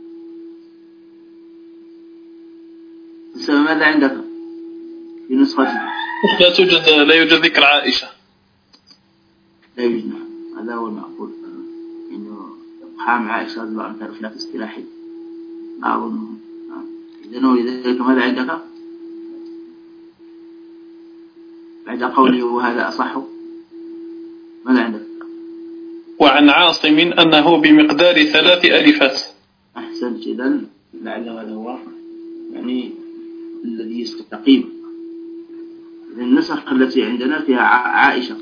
ماذا عندك في نسختك؟ لا توجد لا يوجد ذكر عائشة. لا يوجد. هذا هو المعقول، إنه حام عائشة رضي الله عنها في خلاف اصطلاحي أظن. إذن ولذلك ماذا عندك؟ بعد قوله وهذا أصح ماذا عندك؟ وعن عاصم أنه بمقدار ثلاث ألفات. أحسنت. إذن لعل هذا هو يعني الذي يستقيم. النسخ التي عندنا فيها عائشة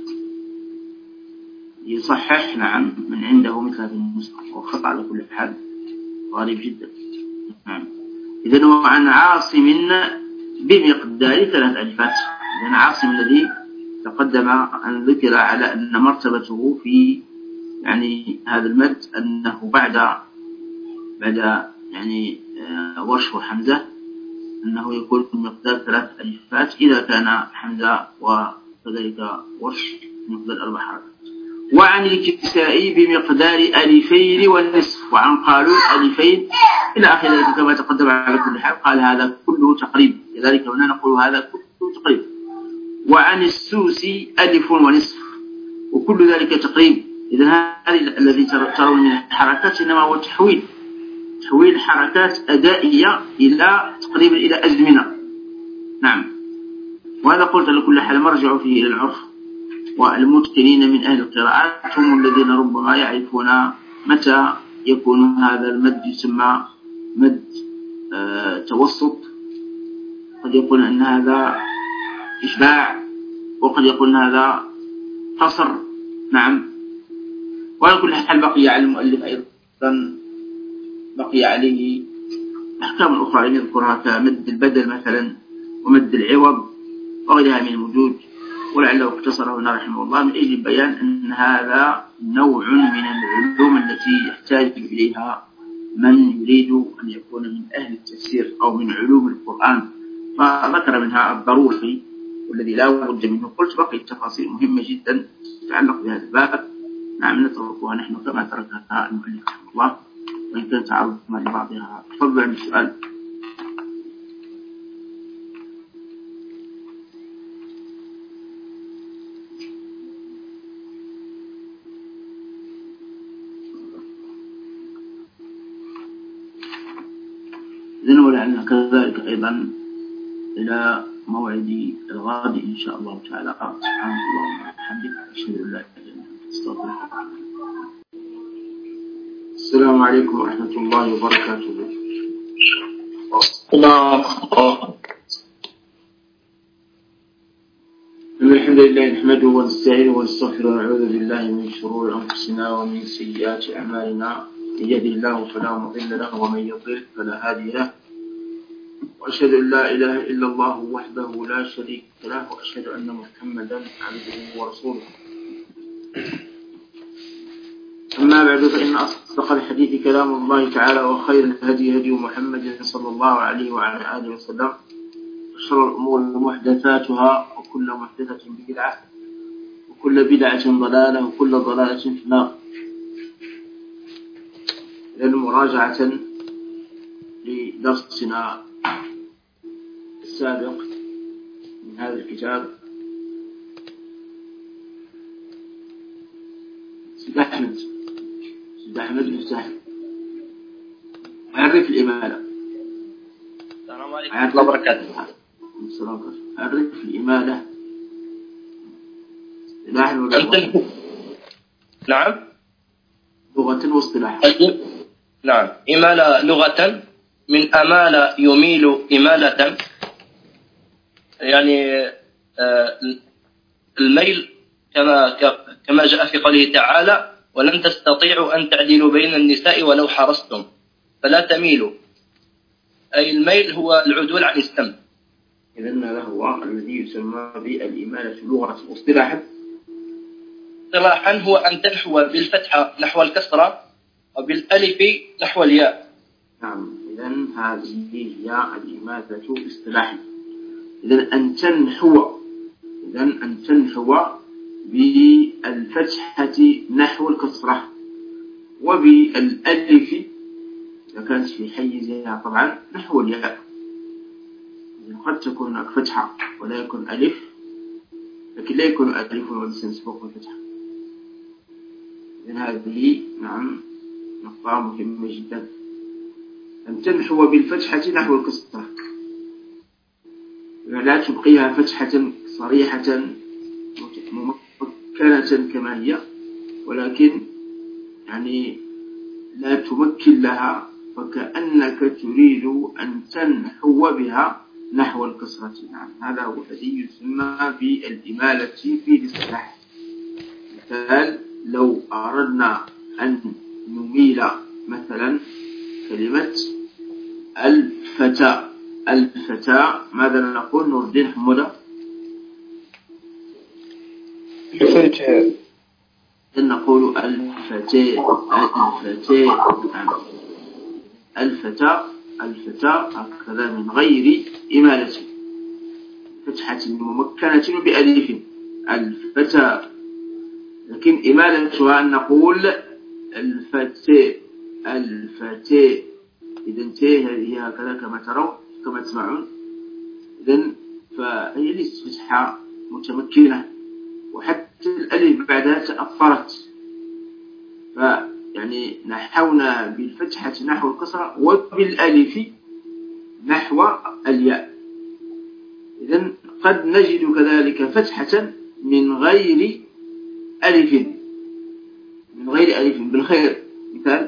يصحح نعم من عنده مثل هذه النسخة، وخطأ على كل حال غريب جدا. نعم. إذن وعن عاصم بمقدار ثلاث ألفات. إذن عاصم الذي تقدم أن ذكر على أن مرتبته في يعني هذا المد أنه بعد بعد يعني ورش وحمزة أنه يكون مقدار ثلاث ألفات إذا كان حمزة وكذلك ورش مقدار أربع حركات. وعن الكسائي بمقدار ألفين والنصف، وعن قالون ألفين إلى آخر ذلك كما تقدم على كل حال. قال هذا كله تقريب، لذلك هنا نقول هذا كله تقريب. وعن السوسي ألف ونصف، وكل ذلك تقريب. إذن هذا الذي ترون من الحركات إنما هو تحويل تحويل حركات أدائية إلى تقريبا إلى أزمنة. نعم. وهذا قلت لكل حال مرجع فيه إلى العرف، والمتقنين من أهل القراءات هم الذين ربما يعرفون متى يكون هذا المد يسمى مد آه توسط، قد يقول أن هذا إشباع، وقد يقول أن هذا قصر. نعم. وعلى كل حال بقي على المؤلف أيضا بقي عليه أحكام أخرى نذكرها كمد البدل مثلا ومد العوض وغيرها من الوجود، ولعله اختصره هنا رحمه الله من أجل بيان أن هذا نوع من العلوم التي يحتاج إليها من يريد أن يكون من أهل التفسير أو من علوم القرآن، فذكر منها الضروري والذي لا بد منه. قلت بقي التفاصيل مهمة جدا تتعلق بهذا الباب، نعم نتركها نحن كما تركها المؤلف رحمه الله، وإن كان تعرضنا لبعضها. تفضل عن السؤال. إذن ولعلنا كذلك أيضا إلى موعد الغد إن شاء الله تعالى. سبحانك اللهم وبحمدك أشهد أن لا إله إلا أنت أستغفرك. السلام عليكم ورحمة الله وبركاته. الله الحمد لله نحمده ونستعينه ونستغفره ونعوذ بالله من شرور أنفسنا ومن سيئات أعمالنا، من يهده الله فلا مضل له ومن يضلل فلا هادي له، وأشهد أن لا إله إلا الله وحده لا شريك له، وأشهد أن محمدا عبده ورسوله. أما بعد، فإن أصدق الحديث كلام الله تعالى، وخير الهدي هدي محمد صلى الله عليه وعلى آله وسلم، وشر الأمور محدثاتها، وكل محدثة بدعة، وكل بدعة ضلالة، وكل ضلالة في النار. إذن مراجعة لدرسنا السابق من هذا الكتاب. سيد أحمد سيد أحمد مفتاح عرف الإمالة. السلام عليكم ورحمة الله وبركاته. عرف الإمالة. نعم. لغة واصطلاحا. نعم. إمالة لغة من أمال يميل إمالة، يعني الميل كما كما جاء في قوله تعالى: ولن تستطيعوا أن تعدلوا بين النساء ولو حرصتم فلا تميلوا، أي الميل هو العدول عن السم. إذن هذا هو الذي يسمى بالإمالة لغة واصطلاحا. اصطلاحا هو أن تنحو بالفتحة نحو الكسرة وبالألف نحو الياء. نعم. إذن هذه هي الإمالة اصطلاحا. إذن أن تنحو إذن أن تنحو بالفتحة نحو الكسرة، وبالألف إذا كانت في حيزها طبعا نحو الياء. قد تكون هناك فتحة ولا يكون ألف، لكن لا يكون ألف ولسان فوق الفتحة. إذن هذه نعم نقطة مهمة جدا، أن تنحو بالفتحة نحو الكسرة، لا تبقيها فتحة صريحة ممكنة كما هي، ولكن يعني لا تمكن لها، فكأنك تريد أن تنحو بها نحو الكسرة. نعم. هذا هو الذي يسمى بالإمالة في الاصطلاح. مثال: لو أردنا أن نميل مثلا كلمة الفتاة الفتاة ماذا نقول؟ نور الدين حمودة. الفتاة نقول الفتاة الفتاة الفتاة الفتاة هكذا من غير إمالة، فتحة ممكنة بألف الفتاة، لكن إمالتها أن نقول الفتاة الفتاة. إذن تاء هذه هكذا كما ترون كما تسمعون. إذن فهي ليست فتحة متمكنة، وحتى الألف بعدها تأثرت، فيعني نحونا بالفتحة نحو الكسرة وبالألف نحو الياء. إذن قد نجد كذلك فتحة من غير ألف من غير ألف بالخير. مثال: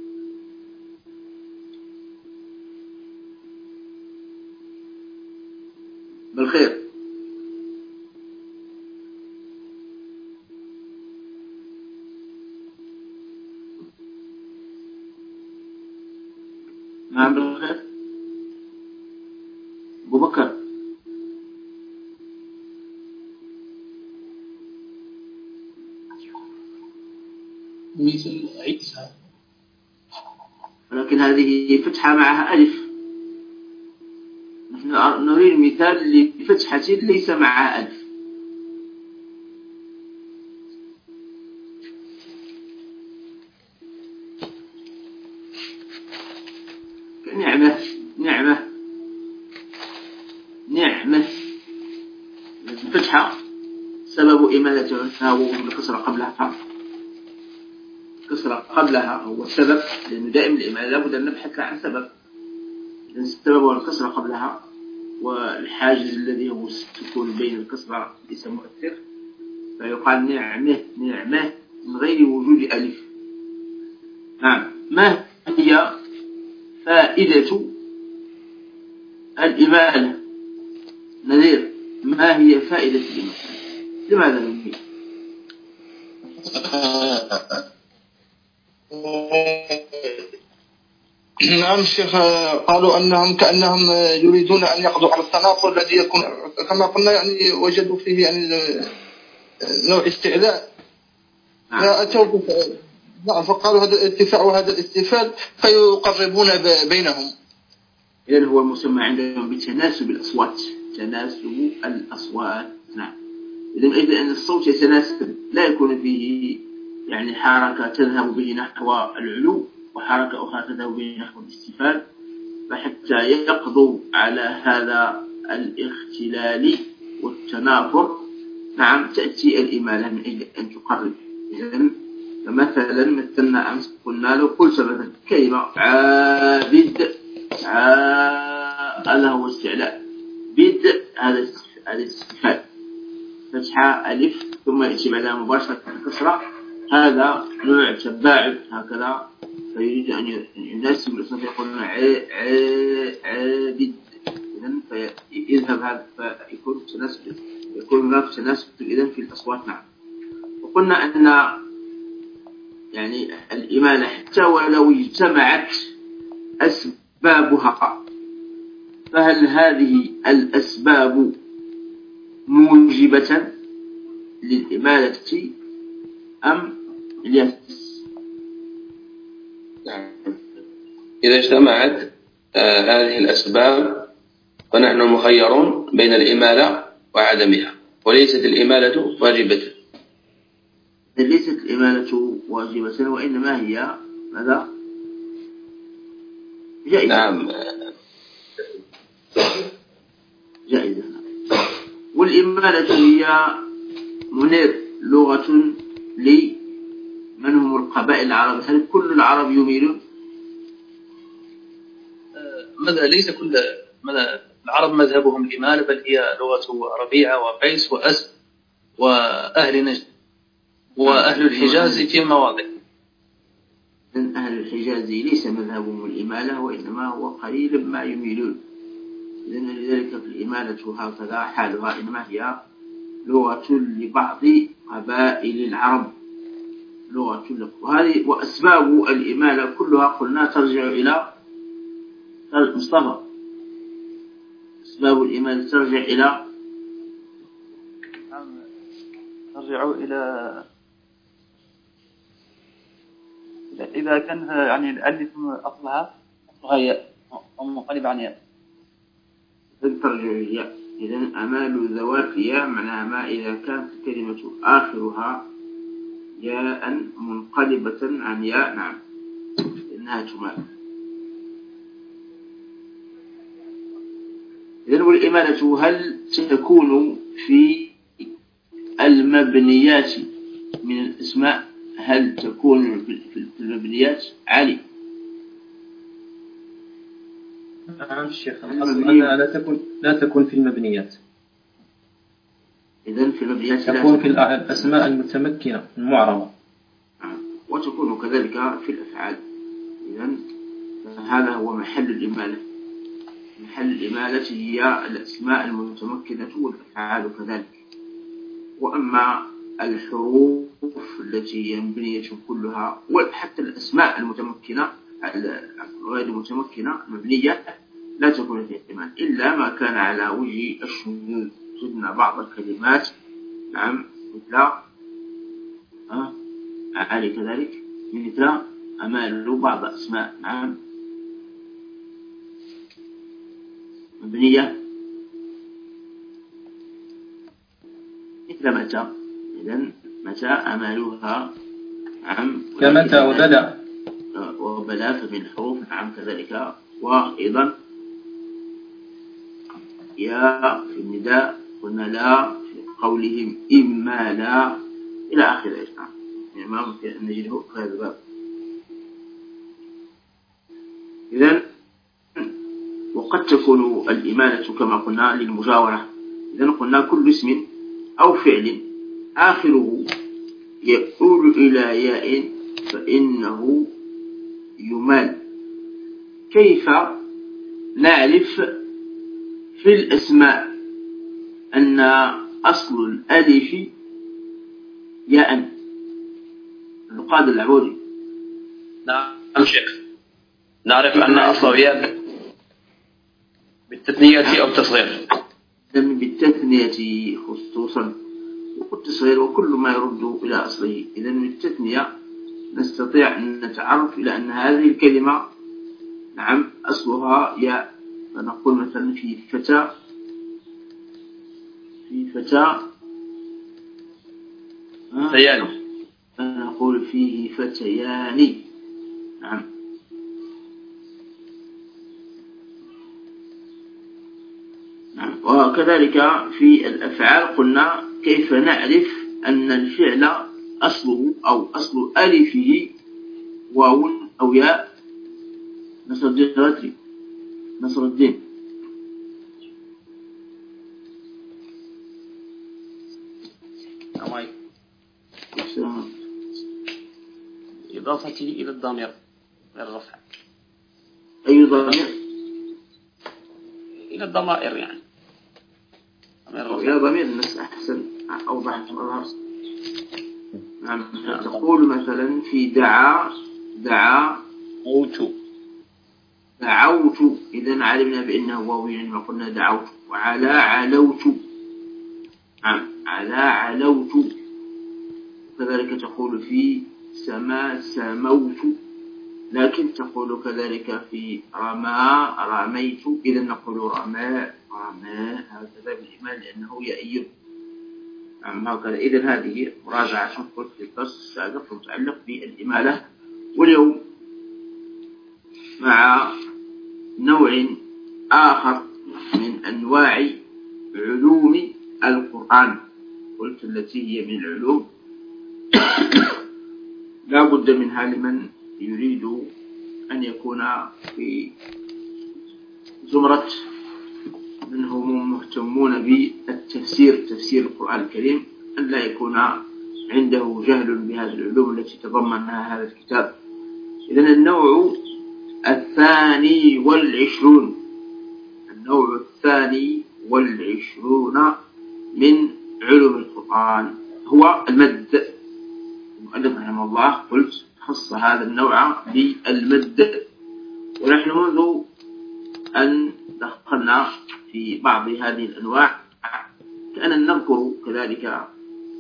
بالخير. مثل عيسى، ولكن هذه فتحة معها ألف. نحن نريد مثال لفتحة ليس معها ألف. نعمة نعمة نعمة الفتحة سبب إمالتها والكسرة قبلها. الكسرة قبلها هو السبب، لأنه دائما الإمالة لابد أن نبحث عن سبب. السبب هو الكسرة قبلها، والحاجز الذي هو السكون بين الكسرة ليس مؤثر، فيقال نعمة نعمة من غير وجود ألف. نعم. ما هي فائدة الإمالة؟ نذير، ما هي فائدة الإمالة؟ لماذا نميل؟ نعم الشيخ، قالوا أنهم كأنهم يريدون أن يقضوا على التناقض الذي يكون كما قلنا، يعني وجدوا فيه يعني نوع استعلاء. لا أتوا نعم، فقالوا هذا الارتفاع وهذا الاستفال فيقربون بينهم. إذن هو المسمى عندهم بتناسب الأصوات. تناسب الأصوات. نعم. إذن أيضا أن الصوت يتناسب، لا يكون فيه يعني حركة تذهب به نحو العلو وحركة أخرى تذهب به نحو الاستفال، فحتى يقضوا على هذا الاختلال والتنافر. نعم. تأتي الإمالة من أجل أن تقرب. إذن فمثلا مثلنا أمس قلنا له قلت مثلا كلمة عابد، هذا هو استعلاء. بد هذا الاستفال، فتحة ألف ثم يأتي بعدها مباشرة الكسرة، هذا نوع تباعد هكذا، فيريد أن يناسب الأصناف يقولون عابد. إذن فيذهب هذا فيكون تناسب، يكون هناك تناسب إذن في الأصوات. نعم. وقلنا أن يعني الإمالة حتى ولو اجتمعت أسبابها، فهل هذه الأسباب موجبة للإمالة أم الياس؟ نعم. إذا اجتمعت آه هذه الأسباب فنحن مخيرون بين الإمالة وعدمها، وليست الإمالة واجبة. ليست الإمالة واجبة، وإنما هي ماذا؟ جائزة. نعم. جائزة. والإمالة هي منير لغة لمن هم القبائل العرب. هل كل العرب يميلون؟ ماذا ليس كل ماذا العرب مذهبهم الإمالة، بل هي لغة ربيعة وقيس وأسد وأهل نجد وأهل الحجاز في مواضع. أهل الحجاز ليس مذهبهم الإمالة، وإنما هو قليل ما يميلون. لأن لذلك في الإمالة هكذا حالها، إنما هي لغة لبعض قبائل العرب، لغة لغة. وهذه وأسباب الإمالة كلها قلنا ترجع إلى مصطفى. أسباب الإمالة ترجع إلى ترجع إلى إذا كان يعني الألف أصلها أصلها ياء أو منقلب عن ياء، ترجع الياء. إذن أمال ذوات ياء معناها ما إذا كانت الكلمة آخرها ياء منقلبة عن ياء. نعم. إنها تمال. إذن والإمالة هل تكون في المبنيات من الأسماء؟ هل تكون في المبنيات؟ علي. نعم الشيخ، الأصل أنها لا تكون لا تكون في المبنيات. إذن في المبنيات تكون في الأسماء المتمكنة المعربة، وتكون كذلك في الأفعال. إذن هذا هو محل الإمالة. محل الإمالة هي الأسماء المتمكنة والأفعال كذلك. وأما الحروف التي هي مبنية كلها، وحتى الأسماء المتمكنة غير المتمكنة مبنية لا تكون فيها إمالة إلا ما كان على وجه الشذوذ. جدنا بعض الكلمات. نعم. مثل أه علي كذلك مثل أمال بعض أسماء نعم مبنية مثل متى. إذن متى أمالها نعم كمتى وبلى وبلى فمن الحروف نعم كذلك. وأيضا يا في النداء قلنا لا في قولهم إما لا إلى آخر الإسلام يعني ما ممكن أن نجده في هذا الباب. إذن وقد تكون الإمالة كما قلنا للمجاورة. إذن قلنا كل اسم أو فعل آخره يؤول إلى ياء فإنه يمال. كيف نعرف في الأسماء أن أصل الألف ياء؟ القاضي العبوري. نعم شيخ. نعرف أن أصل ياء بالتثنية أو التصغير. بالتثنية خصوصا والتصغير وكل ما يرد إلى أصله. إذن بالتثنية نستطيع أن نتعرف إلى أن هذه الكلمة نعم أصلها ياء. فنقول مثلا في فتى في فتى فتيان فنقول فيه فتيان نعم. نعم. وكذلك في الأفعال قلنا كيف نعرف أن الفعل أصله أو أصل ألفه واو أو ياء. نصر الدين الغتري نصر الدين إضافته إلى الضمير الرفع. أي ضمير؟ إلى الضمائر يعني يا ضمير الناس أحسن أوضح أظهر. نعم. تقول مثلا في دعا دعا دعوت دعوت. إذن علمنا بأنه واو يعني ما قلنا دعوت. وعلى علوت نعم على علوت. كذلك تقول في سما سموت. لكن تقول كذلك في رمى رميت. إذن نقول رمى رمى هكذا بالإيمان لأنه يأيد نعم هكذا. إذن هذه مراجعة قلت في الدرس السابق متعلق بالإمالة. واليوم مع نوع آخر من أنواع علوم القرآن قلت التي هي من العلوم لا بد منها لمن يريد أن يكون في زمرة من هم مهتمون بالتفسير تفسير القرآن الكريم أن لا يكون عنده جهل بهذه العلوم التي تضمنها هذا الكتاب. إذن النوع الثاني والعشرون النوع الثاني والعشرون من علوم القرآن هو المد. المؤلف رحمه الله قلت خص هذا النوع بالمد. ونحن منذ أن دخلنا في بعض هذه الأنواع كأن نذكر كذلك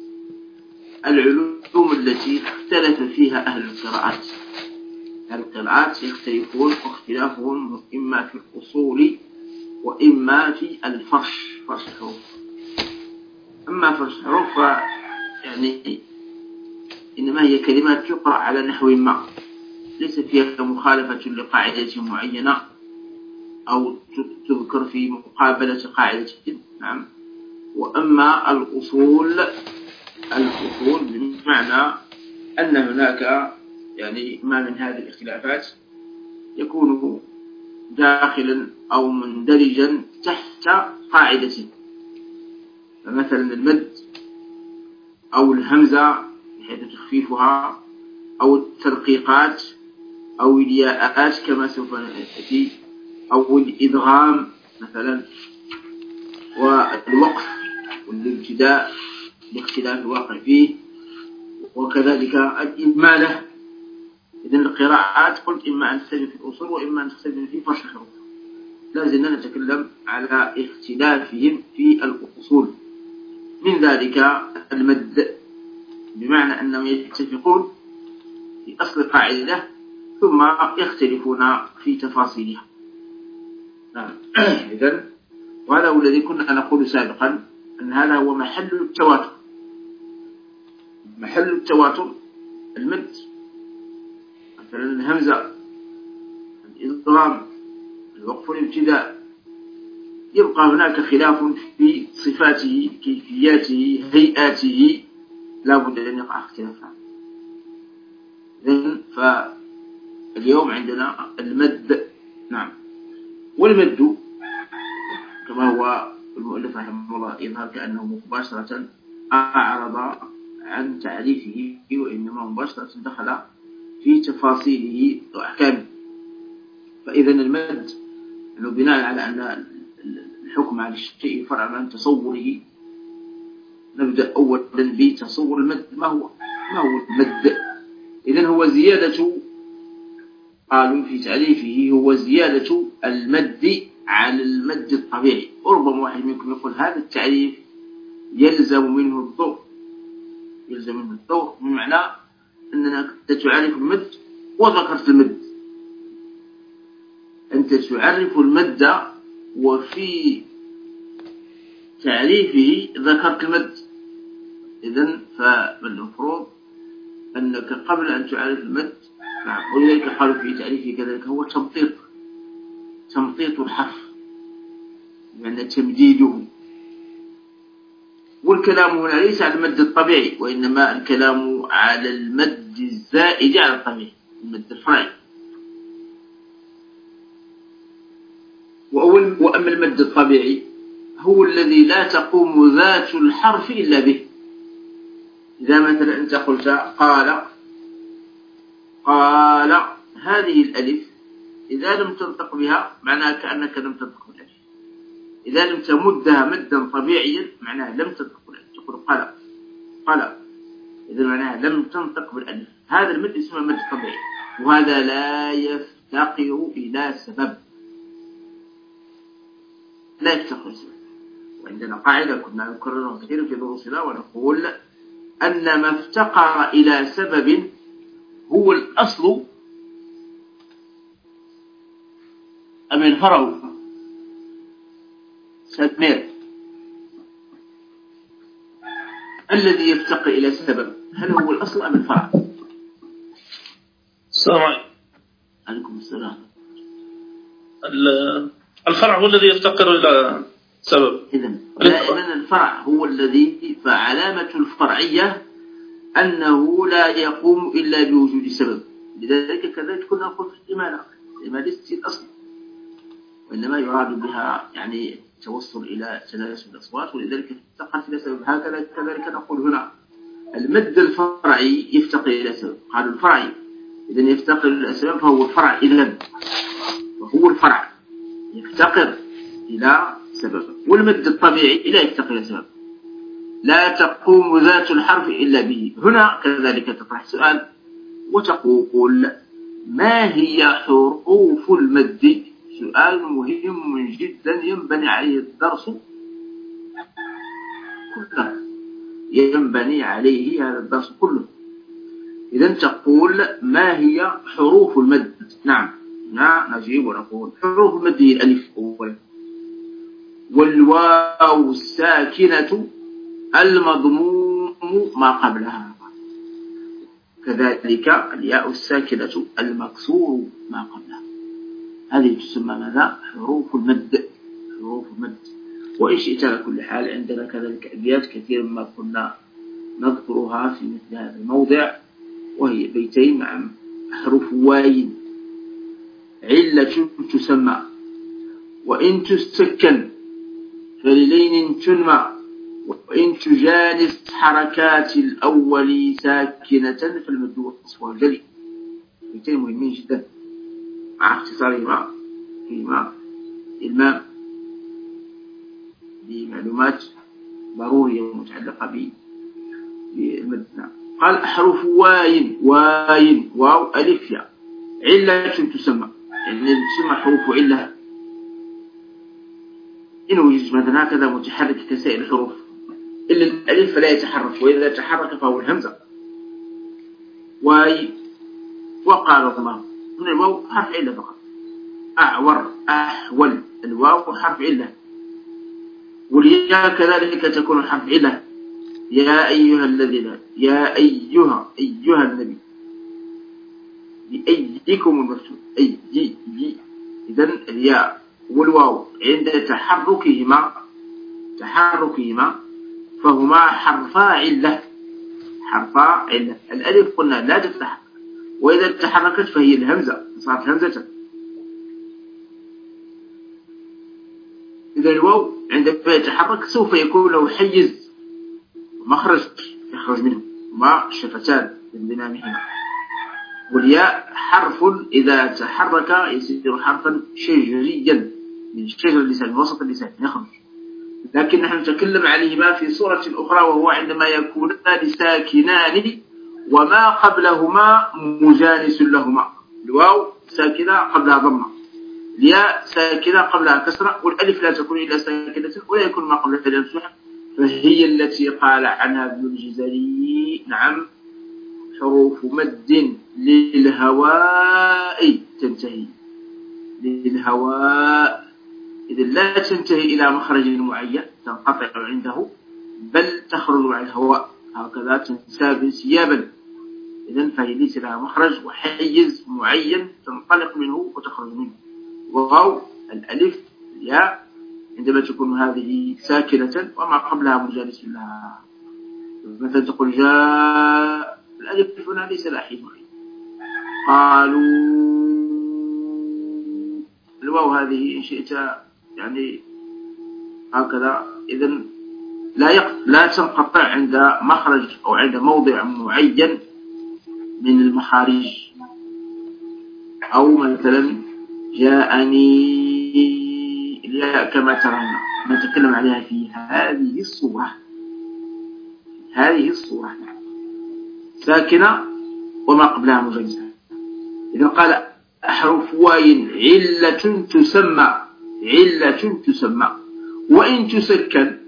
العلوم التي اختلف فيها أهل القراءات. أهل القراءات يختلفون واختلافهم إما في الأصول وإما في الفرش فرش الحروف. أما فرش الحروف يعني إنما هي كلمات تقرأ على نحو ما ليس فيها مخالفة لقاعدة معينة أو تذكر في مقابلة قاعدة. نعم. وأما الأصول الأصول بمعنى أن هناك يعني ما من هذه الاختلافات يكون داخلا أو مندرجا تحت قاعدة. فمثلا المد أو الهمزة بحيث تخفيفها أو الترقيقات أو الياءات كما سوف نأتي أو الإدغام مثلا والوقف والابتداء باختلاف الواقع فيه وكذلك الإمالة. إذن القراءات قلت إما أن تستخدم في الأصول وإما أن تستخدم في فرش الحروف. لازلنا نتكلم على اختلافهم في الأصول. من ذلك المد بمعنى أنهم يتفقون في أصل القاعدة ثم يختلفون في تفاصيلها. إذن وهذا هو الذي كنا نقول سابقا أن هذا هو محل التواتر. محل التواتر المد، مثلا الهمزة، الإضغام، الوقف والابتداء. يبقى هناك خلاف في صفاته، كيفياته، هيئاته، لا بد أن يقع اختلافا. إذن فاليوم عندنا المد. نعم. والمد كما هو المؤلف رحمه الله يظهر كأنه مباشرة أعرض عن تعريفه، وإنما مباشرة دخل في تفاصيله وأحكامه. فإذا المد أنه بناء على أن الحكم على الشيء فرع عن تصوره، نبدأ أولا بتصور المد. ما هو ما هو المد؟ إذن هو زيادة، قالوا في تعريفه هو زيادة المد على المد الطبيعي. وربما واحد منكم يقول هذا التعريف يلزم منه الضوء، يلزم منه الضوء بمعنى أننا تعرف المد وذكرت المد. أنت تعرف المد وفي تعريفه ذكرت المد. إذن فالمفروض أنك قبل أن تعرف المد، ولذلك قالوا في تعريفه كذلك هو تمطيط تمطيط الحرف، يعني تمديده. والكلام هنا ليس على المد الطبيعي، وإنما الكلام على المد الزائد على الطبيعي، المد الفرعي. وأما المد الطبيعي هو الذي لا تقوم ذات الحرف إلا به. إذا مثلا أنت قلت قال قال هذه الألف إذا لم تنطق بها معناها كأنك لم تنطق بالألف. إذا لم تمدها مدا طبيعيا معناها لم تنطق بالألف. تقول قال قال، إذا معناها لم تنطق بالألف. هذا المد اسمه المد الطبيعي، وهذا لا يفتقر إلى سبب، لا يفتقر سبب. وعندنا قاعدة كنا نكررها كثيرا في دروسنا ونقول أن ما افتقر إلى سبب هو الأصل أم الفرع. سمير الذي يفتقر إلى سبب هل هو الأصل أم الفرع؟ السلام عليكم. عليكم السلام. الفرع هو الذي يفتقر إلى سبب. إذن دائما الفرع هو الذي، فعلامة الفرعية أنه لا يقوم إلا بوجود سبب. لذلك كذلك كنا نقول في الإمالة، الإمالة ليست الأصل، وإنما يراد بها يعني التوصل إلى تناسب الأصوات، ولذلك افتقرت إلى سبب. هكذا كذلك نقول هنا المد الفرعي يفتقر إلى سبب. قالوا الفرعي إذن يفتقر إلى سبب فهو الفرع، إذن وهو الفرع يفتقر إلى سبب. والمد الطبيعي لا يفتقر إلى سبب، لا تقوم ذات الحرف إلا به. هنا كذلك تطرح سؤال وتقول ما هي حروف المد؟ سؤال مهم جدا ينبني عليه الدرس كله، ينبني عليه هذا الدرس كله. إذا تقول ما هي حروف المد؟ نعم نجيب ونقول حروف المد هي الألف أولا، والواو الساكنة المضموم ما قبلها، كذلك الياء الساكنة المكسور ما قبلها. هذه تسمى ماذا؟ حروف المد. حروف المد. وإن شئت على كل حال عندنا كذلك أبيات كثير ما كنا نذكرها في مثل هذا الموضع، وهي بيتين مع حروف واي علة تسمى، وإن تسكن فللين تنمى، وإن تجانس حركات الأول ساكنة فالمد والتصوير الجلي. بيتين مهمين جدا مع اختصارهما فيما إلمام بمعلومات ضرورية متعلقة بالمد. قال أحرف واي واي واو ألف ياء علة تسمى، يعني تسمى حروف علة إن وجدت مثلا هكذا متحرك كسائر الحروف، إلا الألف فلا يتحرك، وإذا تحرك فهو الهمزة. واي وقال الله. هنا الواو حرف علة فقط. أعور، أحول، الواو حرف علة. والياء كذلك تكون حرف علة. يا أيها الذين، يا أيها، أيها النبي، بأيكم المفتون، أي جي جي. إذن الياء والواو عند تحركهما تحركهما فهما حرفا علة، حرفا علة. الألف قلنا لا تتحرك، وإذا تحركت فهي الهمزة، صارت همزة. إذا الواو عندما يتحرك سوف يكون له حيز مخرج يخرج منه، ما الشفتان بانضمامهما. والياء حرف إذا تحرك يصير حرفا شجريا من شجر اللسان، من وسط اللسان يخرج. لكن نحن نتكلم عليهما في صورة أخرى، وهو عندما يكونان ساكنان وما قبلهما مجانس لهما. الواو ساكنة قبلها ضمة، الياء ساكنة قبلها كسرة، والألف لا تكون إلا ساكنة ولا يكون ما قبلها إلا مفتوحة، فهي التي قال عنها ابن الجزري نعم حروف مد للهواء تنتهي، للهواء. إذا لا تنتهي إلى مخرج معين تنقطع عنده، بل تخرج مع الهواء هكذا تنساب انسيابا. إذن فهي ليس لها مخرج وحيز معين تنطلق منه وتخرج منه. وهو الألف الياء عندما تكون هذه ساكنة وما قبلها مجالس لها، مثلا تقول جاء، الألف هنا ليس لها حيز معين. قالوا، الواو هذه إن شئت يعني هكذا. إذن لا يق... لا تنقطع عند مخرج أو عند موضع معين من المخارج. أو مثلا جاءني الياء كما ترون نتكلم عليها في هذه الصورة، هذه الصورة ساكنة وما قبلها مجانسة. إذا قال أحرف واي علة تسمى، علة تسمى، وإن تسكن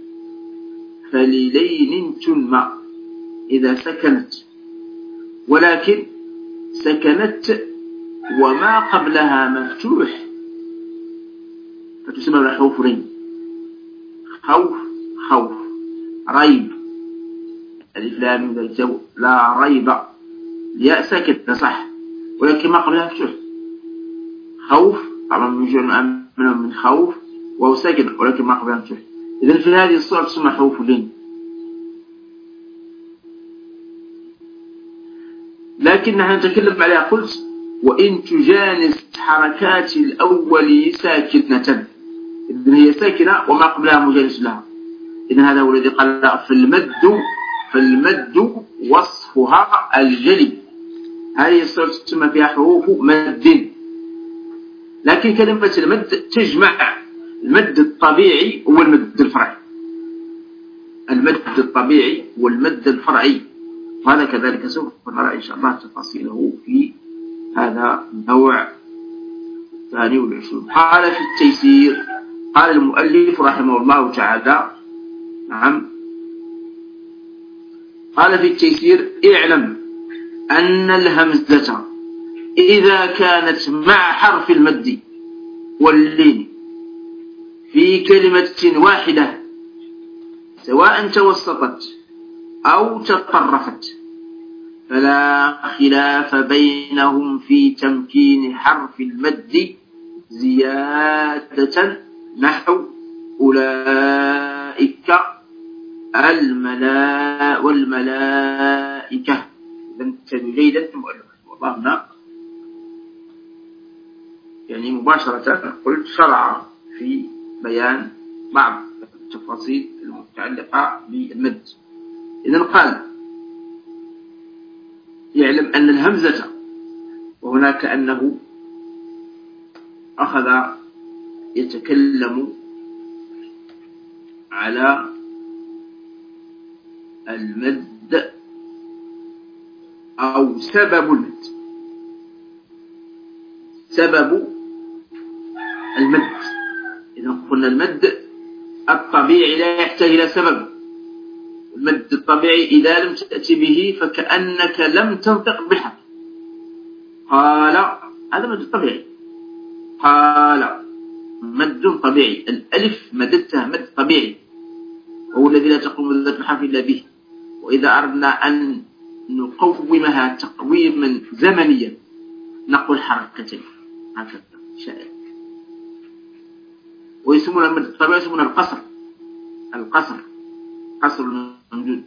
فللين تنمى إذا سكنت، ولكن سكنت وما قبلها مفتوح فتسمى الحروف رين. خوف، خوف، ريب، الف لام ميم لا ريب، الياء ساكنة صح ولكن ما قبلها مفتوح. خوف طبعا من من خوف وهو ساكن ولكن ما قبلها مفتوح. إذن في هذه الصورة تسمى حروف لين. لكن نحن نتكلم عليها قلت وإن تجانس حركات الأول ساكنة، إذن هي ساكنة وما قبلها مجانس لها. إذن هذا هو الذي قال فالمد، فالمد وصفها الجلي. هذه الصورة تسمى فيها حروف مد. لكن كلمة المد تجمع المد الطبيعي والمد الفرعي، المد الطبيعي والمد الفرعي، وهذا كذلك سوف نرى إن شاء الله تفاصيله في هذا النوع الثاني والعشرون. قال في التيسير، قال المؤلف رحمه الله تعالى نعم قال في التيسير اعلم أن الهمزة إذا كانت مع حرف المد واللين في كلمة واحدة سواء توسطت أو تطرفت فلا خلاف بينهم في تمكين حرف المد زيادة نحو أولئك الملا والملائكة. إذن تجيدا المؤلف والله هنا يعني مباشرة قلت شرع في بيان بعض التفاصيل المتعلقة بالمد. إذن قال يعلم أن الهمزة، وهنا كأنه أخذ يتكلم على المد أو سبب المد، سبب المد. إذا قلنا المد الطبيعي لا يحتاج إلى سبب. المد الطبيعي إذا لم تأتي به فكأنك لم تنطق بالحرف، قال هذا مد طبيعي. قال مد طبيعي، الألف مددتها مد طبيعي، وهو الذي لا تقوم ذات الحرف إلا به. وإذا أردنا أن نقومها تقويما زمنيا نقول حركتين هكذا شائع. ويسمون المد الطبيعي يسمون القصر. القصر قصر الممدود.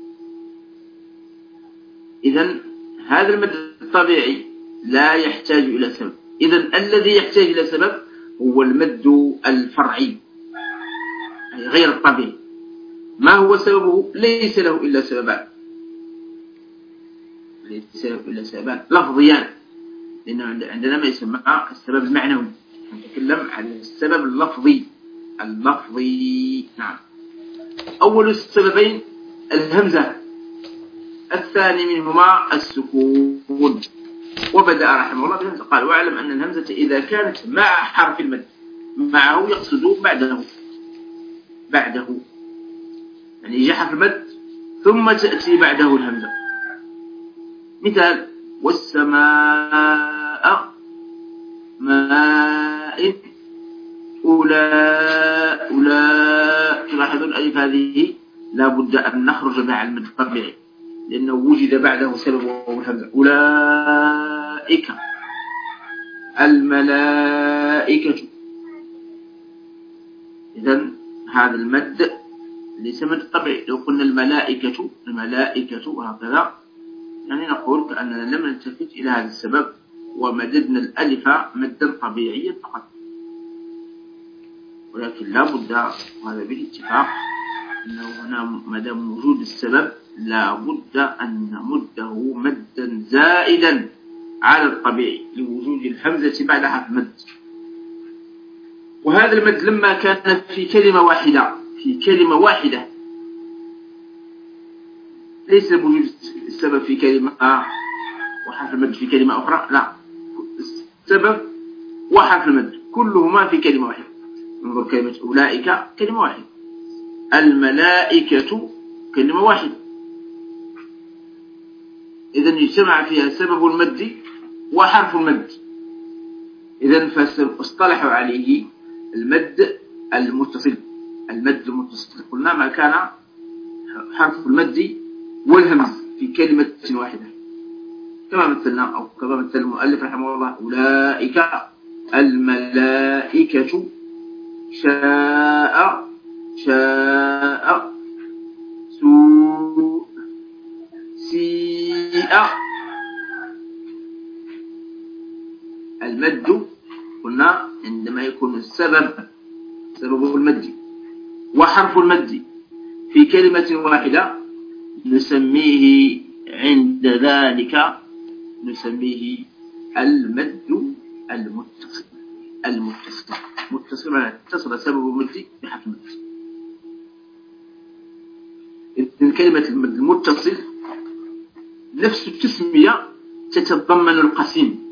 إذن هذا المد الطبيعي لا يحتاج إلى سبب. إذن الذي يحتاج إلى سبب هو المد الفرعي غير الطبيعي. ما هو سببه؟ ليس له إلا سببان، ليس له إلا سببان لفظيان، لأنه عندنا ما يسمى السبب المعنوي، نتكلم عن السبب اللفظي. اللفظي نعم. أول السببين الهمزة، الثاني منهما السكون. وبدأ رحمه الله بالهمزة، قال واعلم أن الهمزة إذا كانت مع حرف المد، معه يقصد بعده، بعده يعني يجي حرف المد ثم تأتي بعده الهمزة. مثال والسماء ماء أولى أولى. تلاحظون الألف هذه لا بد أن نخرج مع المد الطبيعي لأنه وجد بعده سبب وهو الهمزة. أولئك الملائكة. إذن هذا المد ليس مد طبيعي. لو قلنا الملائكة الملائكة وهكذا يعني نقول كأننا لم نلتفت إلى هذا السبب ومددنا الألف مدا طبيعيا فقط. ولكن لا بد، وهذا بالاتفاق، أنه هنا مدام وجود السبب لا بد أن نمده مدا زائدا على الطبيعي لوجود الهمزة بعد حرف المد. وهذا المد لما كان في كلمة واحدة في كلمة واحدة ليس بوجود السبب في كلمة وحرف المد في كلمة أخرى، لا، السبب وحرف المد كلهما في كلمة واحدة. انظر كلمة أولئك كلمة واحدة، الملائكة كلمة واحدة. إذن يجتمع فيها سبب المد وحرف المد. إذن فاصطلحوا عليه المد المتصل. المد المتصل قلنا ما كان حرف المد والهمز في كلمة واحدة، كما مثلنا أو كما مثل المؤلف رحمه الله أولئك الملائكة شاء شاء سوء سيء. المد قلنا عندما يكون السبب سبب المد وحرف المد في كلمة واحدة نسميه عند ذلك نسميه المد المتصل. المتصل متصل اتصل سبب المد بحرف المد. إذن كلمة المد المتصل نفس التسمية تتضمن القسيم،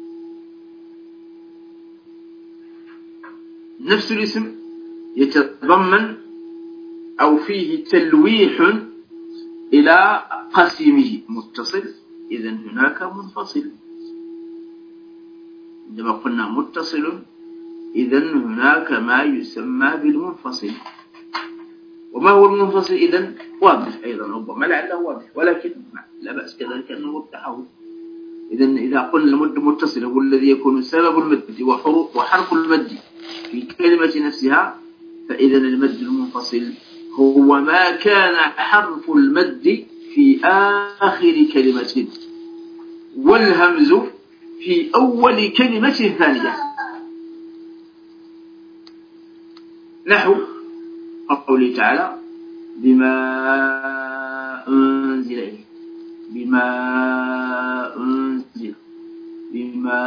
نفس الاسم يتضمن أو فيه تلويح إلى قسيمه متصل. إذن هناك منفصل. عندما قلنا متصل إذن هناك ما يسمى بالمنفصل. وما هو المنفصل؟ إذن واضح أيضا، ربما لعله واضح ولكن لا بأس كذلك أنه وضحه. إذن إذا قلنا المد متصل هو الذي يكون سبب المد وحرف المد في كلمة نفسها، فإذن المد المنفصل هو ما كان حرف المد في آخر كلمة والهمز في أول كلمة ثانية. نحو قوله تعالى بما أنزل إليه، بما أنزل بما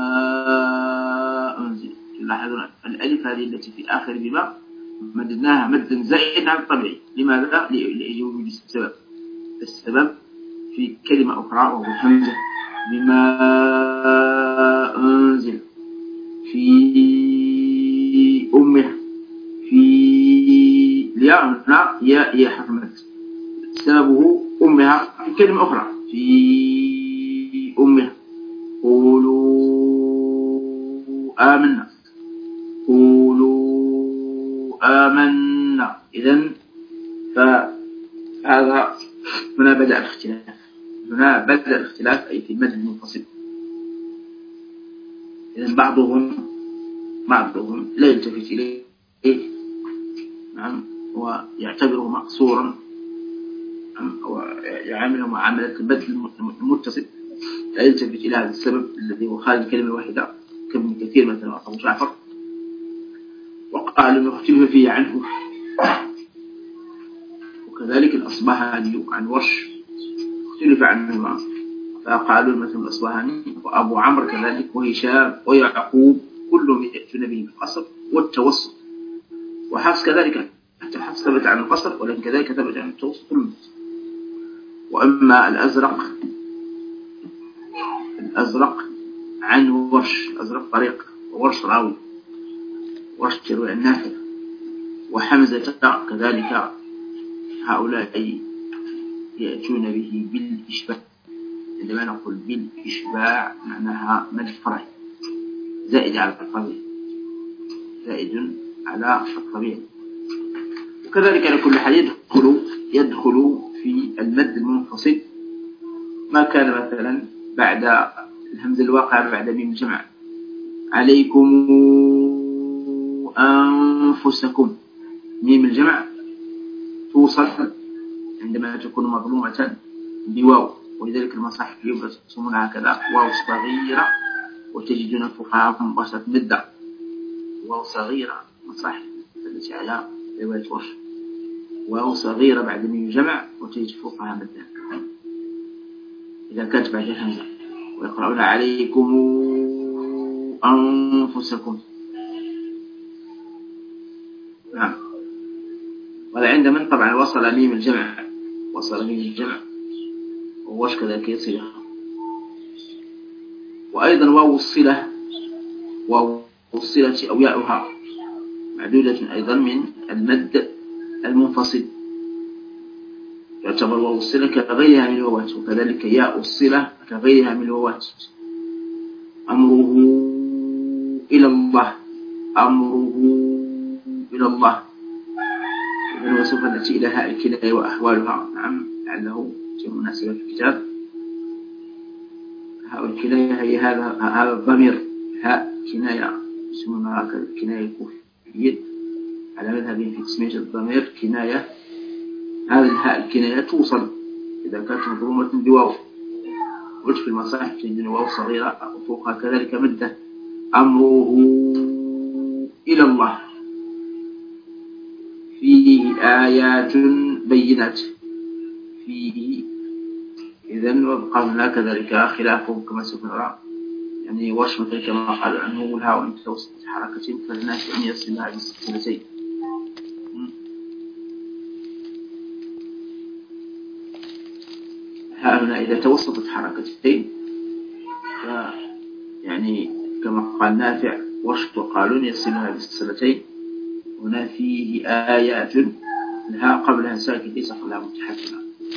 أنزل. تلاحظون الألف هذه التي في آخر بما مددناها مدا زائدا عن الطبيعي. لماذا؟ لوجود السبب. السبب في كلمة أخرى وهو الهمزة. بما أنزل في أمها في الياء هنا ياء ياء حرف مد سببه أمها في كلمة أخرى في أمها. آمنا قولوا آمنا. إذن فهذا هنا بدأ الاختلاف، هنا بدأ الاختلاف أي في المد المنفصل. إذن بعضهم بعضهم لا يلتفت إليه، نعم، ويعتبره مقصورا ويعامله معاملة المد المتصل، لا يلتفت إلى هذا السبب الذي هو خارج الكلمة الواحدة كابن كثير مثلا أبو جعفر، وقال إنه اختلف فيه عنه. وكذلك الأصبهاني عن ورش اختلف عنهما، فقالوا مثل الأصبهاني وأبو عمرو كذلك وهشام ويعقوب كلهم يأتون به بالقصر والتوسط، وحفص كذلك، حتى حفص ثبت عن القصر ولكن كذلك ثبت عن التوسط. وأما الأزرق الأزرق عن ورش، الأزرق طريق وورش راوي، ورش تروي النافع وحمزة كذلك، هؤلاء يأتون به بالإشباع. عندما نقول بالإشباع معناها مد فرعي زائد على الطبيعي، زائد على الطبيعي. وكذلك على كل حال يدخل يدخل في المد المنفصل ما كان مثلا بعد الهمزة الواقعة بعد ميم الجمع، عليكم أنفسكم، ميم الجمع توصل عندما تكون مظلومة بواو، ولذلك المصاحف يرسمونها هكذا واو صغيرة، وتجدون فوقها مباشرة مدة واو صغيرة، مصاحف التي على رواية ورش واو صغيرة بعد ميم الجمع وتجد فوقها مدة إذا كانت بعد الهمزة. ويقرؤون عليكم أنفسكم، نعم. وهذا عند من طبعا وصل ميم الجمع، وصل ميم الجمع ووش كذلك يصلها. وأيضا واو الصلة، واو الصلة أو ياؤها معدودة أيضا من المد المنفصل، يعتبر واو الصلة كغيرها من الواوات، وكذلك ياء الصلة كغيرها من الواوات. أمره إلى الله، أمره إلى الله، وسوف نأتي إلى هاء الكناية وأحوالها، نعم، لعله تكون مناسبة في الكتاب. هاء الكناية هي هذا هذا الضمير، هاء كناية يسمونها الكناية الكوفيين على مذهبهم في تسمية الضمير كناية. هذه الهاء الكناية توصل إذا كانت مضمومة بواو، قلت في المصاحف تجدون واو صغيرة وفوقها كذلك مدة. أمره إلى الله، فيه آيات بينات، فيه. إذن وبقى هناك كذلك خلافه كما سوف نرى، يعني ورش مثل كما قال عنه والهاء من توسط حركة فالناس أن يصلها بالسلسلتين. ها هنا إذا توسطت حركتين يعني كما قال نافع ورش وقالون يصلها بالسلسلتين. هنا فيه آيات، الهاء قبلها ساكن ليس قبلها متحركة.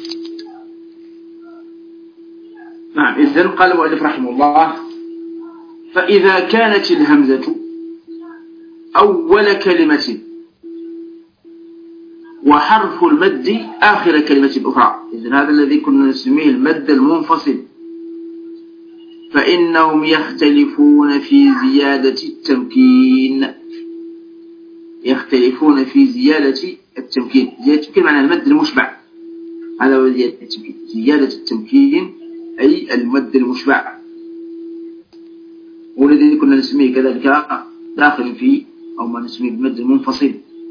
نعم. إذن قال المؤلف رحمه الله: فإذا كانت الهمزة أول كلمة وحرف المد آخر كلمة أخرى، إذن هذا الذي كنا نسميه المد المنفصل، فإنهم يختلفون في زيادة التمكين، يختلفون في زيادة التمكين. زيادة التمكين معنى المد المشبع، هذا هو زيادة التمكين. زيادة التمكين أي المد المشبع، والذي كنا نسميه كذلك داخل فيه أو ما نسميه بالمد المنفصل.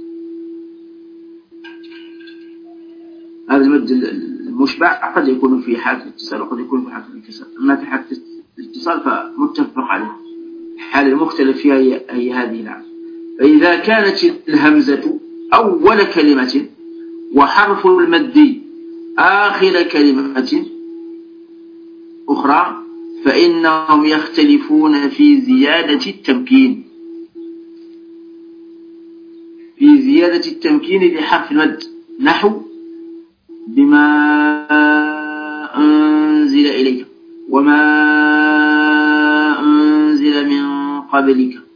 هذا المد المشبع قد يكون في حالة الاتصال وقد يكون في حالة الانفصال. أما في حالة الاتصال فمتفق عليه، الحالة المختلف فيها هي هذه. نعم. فإذا كانت الهمزة أول كلمة وحرف المد آخر كلمة أخرى فإنهم يختلفون في زيادة التمكين، في زيادة التمكين لحرف المد، نحو بما أنزل إليك وما أنزل من قبلك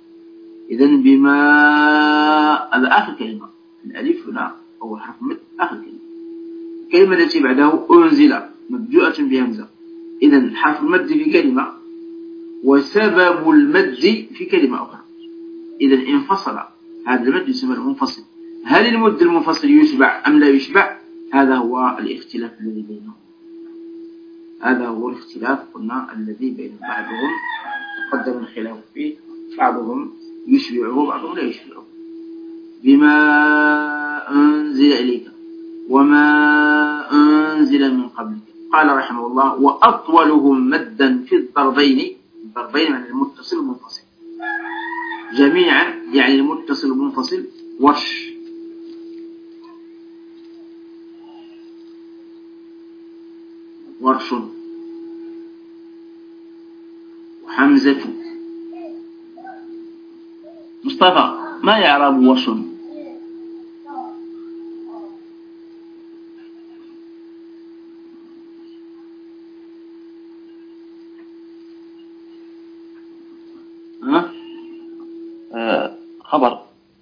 إذن بما هذا آخر كلمة، الألف هنا أو حرف مد آخر كلمة. الكلمة التي بعده أنزل مبدوءة بهمزة، إذن حرف المد في كلمة وسبب المد في كلمة أخرى، إذن انفصل هذا المد يسمى المنفصل. هل المد المنفصل يشبع أم لا يشبع؟ هذا هو الاختلاف الذي بينهم، هذا هو الاختلاف قلنا الذي بين بعضهم تقدم الخلاف فيه، بعضهم يشبعه بعضهم لا يشبعه. بما أنزل إليك وما أنزل من قبلك. قال رحمه الله وأطولهم مدا في الضربين، الضربين يعني المتصل والمنفصل جميعا، يعني المتصل والمنفصل ورش، ورش وحمزة. مصطفى ما يعرب ورش؟ ها؟ آه خبر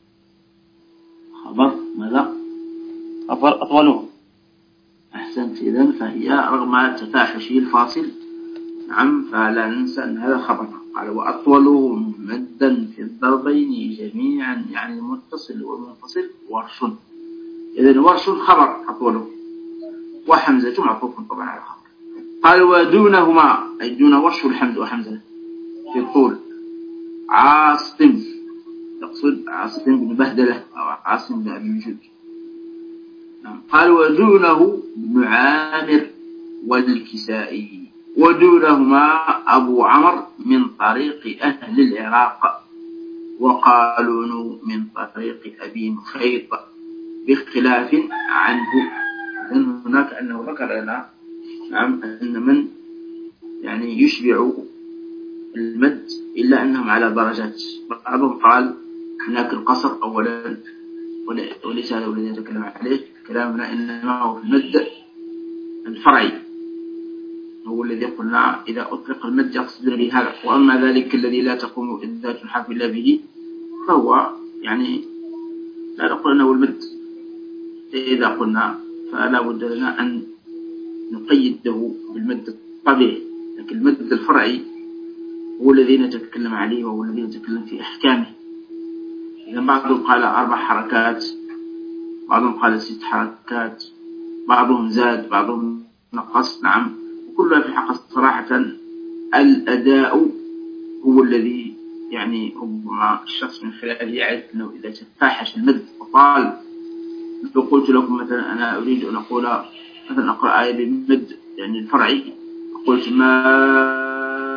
خبر ماذا؟ خبر أطولهم. أحسنت. إذن فهي رغم تفاحش الفاصل نعم فلا ننسى أن هذا خبر. قال وأطولهم مدا في الضربين جميعا، يعني المتصل والمنفصل ورش. إذن ورش خبر أطوله، وحمزة معطوف طبعا على خبر. قال ودونهما أي دون ورش الحمد وحمزة في الطول عاصم، تقصد عاصم بن بهدلة أو عاصم بن أبي وجود. قال ودونه ابن عامر والكسائي، ودونهما أبو عمر من طريق أهل العراق، وقالون من طريق أبي نخيط باختلاف عنه. لأن هناك أنه ذكر لنا نعم أن من يعني يشبع المد إلا أنهم على درجات. بعضهم قال هناك القصر أولا وليس هذا الذي نتكلم عليه، كلامنا إنما هو في المد الفرعي هو الذي قلنا إذا أطلق المد يقصد به هذا. وأما ذلك الذي لا تقوم ذات الحرف إلا به فهو يعني لا نقول أنه المد. إذا قلنا فلا بد لنا أن نقيده بالمد الطبيعي، لكن المد الفرعي هو الذي نتكلم عليه وهو الذي نتكلم في أحكامه. إذا بعضهم قال أربع حركات، بعضهم قال ست حركات، بعضهم زاد بعضهم نقص. نعم وكلها في حق صراحة الأداء هو الذي يعني ربما الشخص من خلاله يعرف أنه إذا تفاحش المد وطال. لو قلت لكم مثلا أنا أريد أن أقول مثلا أقرأ آية بالمد يعني الفرعي، قلت ما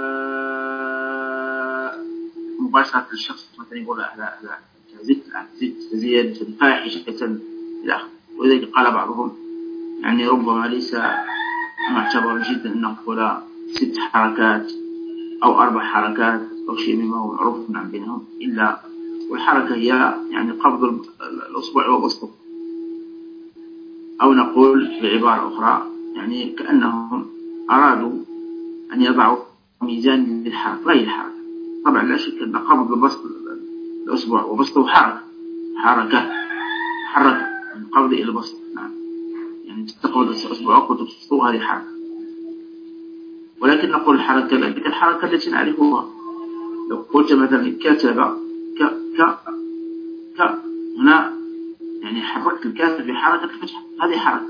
مباشرة الشخص مثلا يقول لا لا لا زدت زدت زيادة فاحشة إلى آخره. ولذلك قال بعضهم يعني ربما ليس معتبر جدا أن نقول ست حركات أو أربع حركات أو شيء مما هو معروف عن بينهم، إلا والحركة هي يعني قبض الأصبع وبسطه، أو نقول بعبارة أخرى يعني كأنهم أرادوا أن يضعوا ميزان للحركة غير الحركة. طبعا لا شك أن قبض البسط الأصبع وبسطه حركة حركة حركة من قبض إلى البسط. نعم يعني تقبض أصبعك وتبسطه هذه حركة. ولكن نقول الحركة ذلك الحركة التي نعرفها. لو قلت مثلا كتب ك ك ك هنا يعني حركت الكاف بحركة الفتحة، هذه حركة.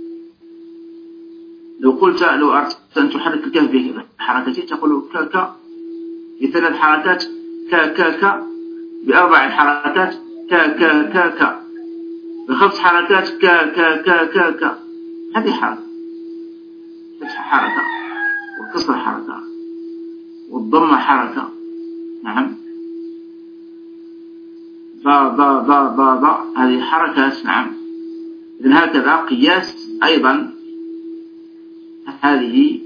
لو قلت لو أردت أن تحرك الكاف بحركتين تقول ك ك بثلاث حركات، ك ك ك بأربع حركات، ك ك ك ك بخمس حركات، ك ك ك ك ك هذه حركة. فتح حركة والكسر حركة والضم حركة. نعم ضا ضا ضا ضا ضا هذه حركات. نعم إذن هكذا قياس أيضا هذه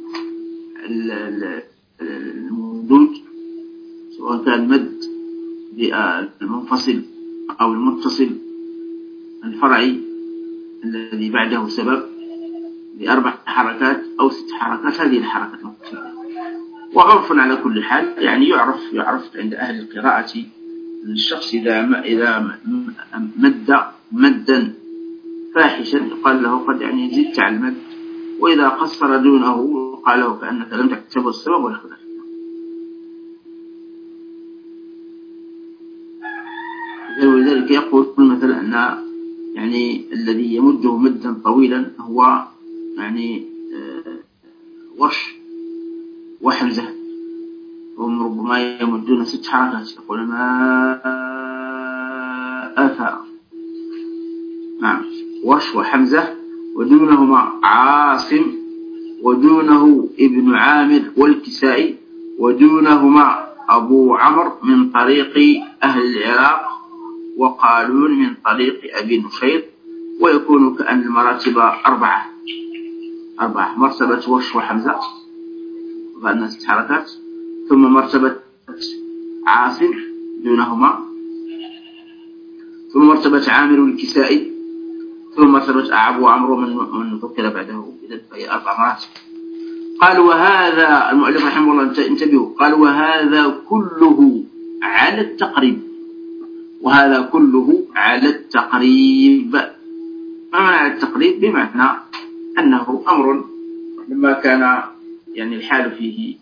الممدود سواء كان مد المنفصل أو المتصل الفرعي الذي بعده سبب بأربع حركات أو ست حركات، هذه الحركات المقصودة. وعرف على كل حال يعني يعرف يعرف عند أهل القراءة الشخص إذا إذا مد مدا فاحشا يقال له قد يعني زدت على المد، وإذا قصر دونه قال له كأنك لم تكتب السبب والخلاف. ولذلك يقول مثلا أن يعني الذي يمده مدا طويلا هو يعني ورش وحمزة، هم ربما يمدون ست حركات، يقول ما أثر. نعم، ورش وحمزة، ودونهما عاصم، ودونه ابن عامر والكسائي، ودونهما أبو عمرو من طريق أهل العراق، وقالون من طريق أبي نشيط. ويكون كأن المراتب أربعة أربعة مرتبة ورش وحمزة وأن ست حركات، ثم مرتبة عاصم دونهما، ثم مرتبة عامر والكسائي، ثم مرتبة أبو عمرو من ذكر بعده. إذا فهي أربع مراتب. قال وهذا المؤلف رحمه الله انتبهوا، قال وهذا كله على التقريب، وهذا كله على التقريب. ما معنى على التقريب؟ بمعنى أنه أمر لما كان يعني الحال فيه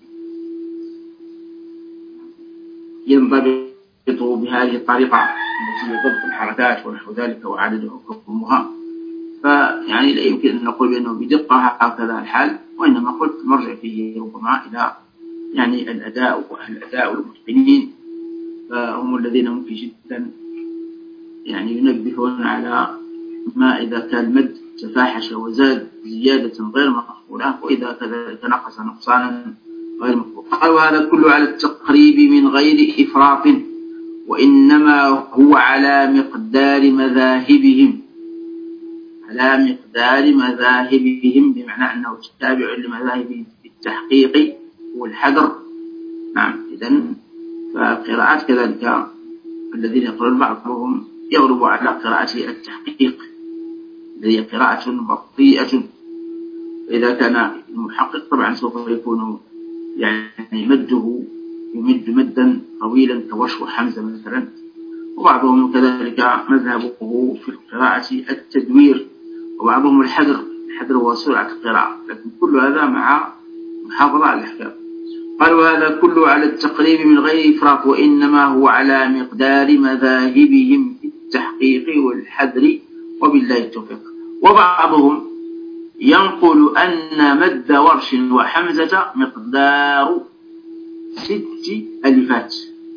ينضبط بهذه الطريقة التي ضبط الحركات ونحو ذلك وعددها وحكمها، فيعني لا يمكن أن نقول بأنه بدقة هكذا الحال، وإنما قلت مرجع فيه ربما إلى يعني الأداء وأهل الأداء والمتقنين، فهم الذين ممكن جدا يعني ينبهون على ما إذا كان المد تفاحش وزاد زيادة غير مقبولة، وإذا كذلك نقص نقصانا غير مقبول. قال وهذا كله على التقريب من غير إفراط، وإنما هو على مقدار مذاهبهم، على مقدار مذاهبهم بمعنى أنه تابع لمذاهبهم في التحقيق والحذر. نعم، إذن فالقراءات كذلك الذين يقرون بعضهم يغلب على قراءة التحقيق الذي هي قراءة بطيئة. إذا كان المحقق طبعا سوف يكون يعني مده يمد مدا طويلا كوش وحمزة مثلا، وبعضهم كذلك مذهبه في القراءة التدوير، وبعضهم الحذر الحذر هو سرعة القراءة، لكن كل هذا مع محافظة على الأحكام. قالوا هذا كله على التقريب من غير إفراط، وإنما هو على مقدار مذاهبهم في التحقيق والحذر، وبالله التوفيق. وبعضهم ينقل أن مد ورش وحمزة مقدار ست ألفات،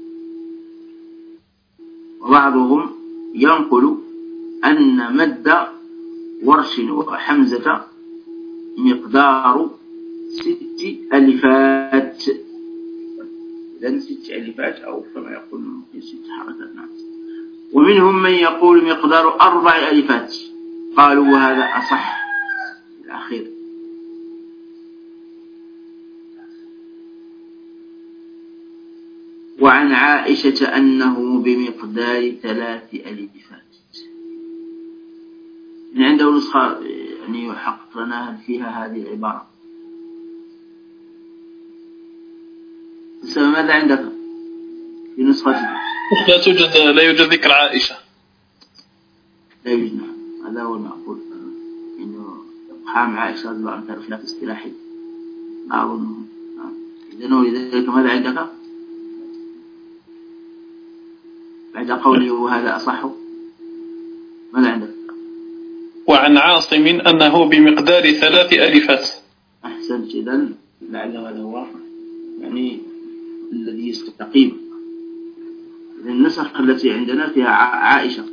وبعضهم ينقل أن مد ورش وحمزة مقدار ست ألفات، إذن ست ألفات أو كما يقول في ست حركات. ومنهم من يقول مقدار أربع ألفات، قالوا وهذا أصح الأخير. وعن عائشة أنه بمقدار ثلاث ألفات. من عنده نسخة يعني يحقق لنا هل فيها هذه العبارة؟ ماذا عندك في نسختك؟ لا توجد لا يوجد ذكر عائشة. لا يوجد، هذا هو المعقول، إنه حام عائشة رضي الله عنها خلاف اصطلاحي أظن. إذن ولذلك ماذا عندك؟ بعد قوله وهذا أصح ماذا عندك؟ وعن عاصم أنه بمقدار ثلاث ألفات. أحسنت، إذن لعل هذا هو يعني الذي يستقيم. النسخ التي عندنا فيها عائشة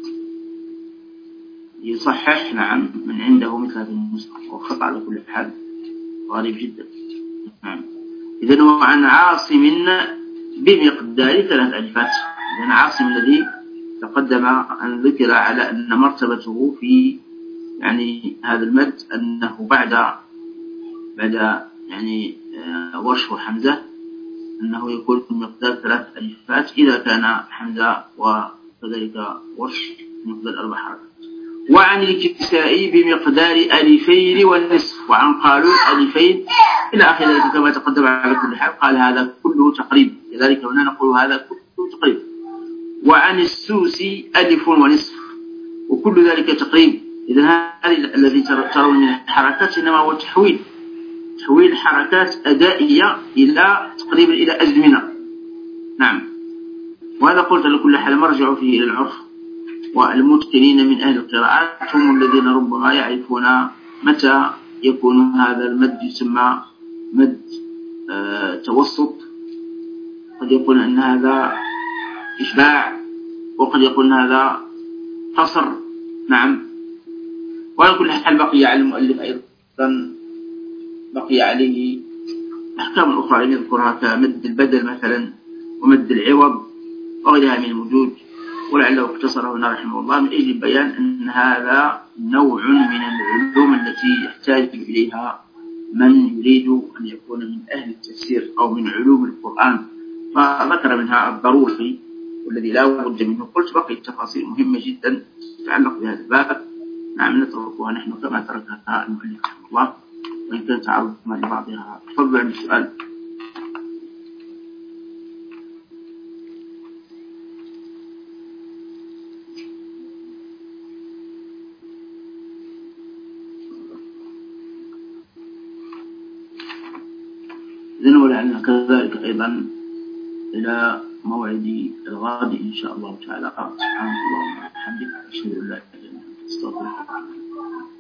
يصحح نعم من عنده مثل هذه النسخة، وخطأ على كل حال غريب جدا. نعم، إذن وعن عاصم بمقدار ثلاث ألفات. إذن عاصم الذي تقدم أن ذكر على أن مرتبته في يعني هذا المد أنه بعد بعد يعني ورش وحمزة أنه يكون مقدار ثلاث ألفات إذا كان حمزة وكذلك ورش مقدار أربع حركات. وعن الكسائي بمقدار ألفين والنصف، وعن قالون ألفين إلى آخر ذلك كما تقدم على كل حال. قال هذا كله تقريب، لذلك هنا نقول هذا كله تقريب. وعن السوسي ألف ونصف، وكل ذلك تقريب. إذن هذا الذي ترون من الحركات إنما هو تحويل تحويل حركات أدائية إلى تقريبا إلى أزمنة. نعم، وهذا قلت لكل حال مرجع فيه إلى العرف، والمتقنين من أهل القراءات هم الذين ربما يعرفون متى يكون هذا المد يسمى مد آه توسط، قد يقول أن هذا إشباع، وقد يقول هذا قصر. نعم، وعلى كل حال بقي على المؤلف أيضا بقي عليه أحكام أخرى يذكرها كمد البدل مثلا ومد العوض وغيرها من الوجود، ولعله اختصره هنا رحمه الله من أجل بيان أن هذا نوع من العلوم التي يحتاج إليها من يريد أن يكون من أهل التفسير أو من علوم القرآن، فذكر منها الضروري والذي لا بد منه. قلت بقي تفاصيل مهمة جدا تتعلق بهذا الباب، نعم نتركها نحن كما تركها المؤلف رحمه الله، وإن كان تعرضنا لبعضها. تفضل عن السؤال. إذن ولعلنا كذلك أيضا إلى موعد الغد إن شاء الله تعالى. سبحانك اللهم وبحمدك، أشهد أن لا إله إلا أنت، أستغفرك.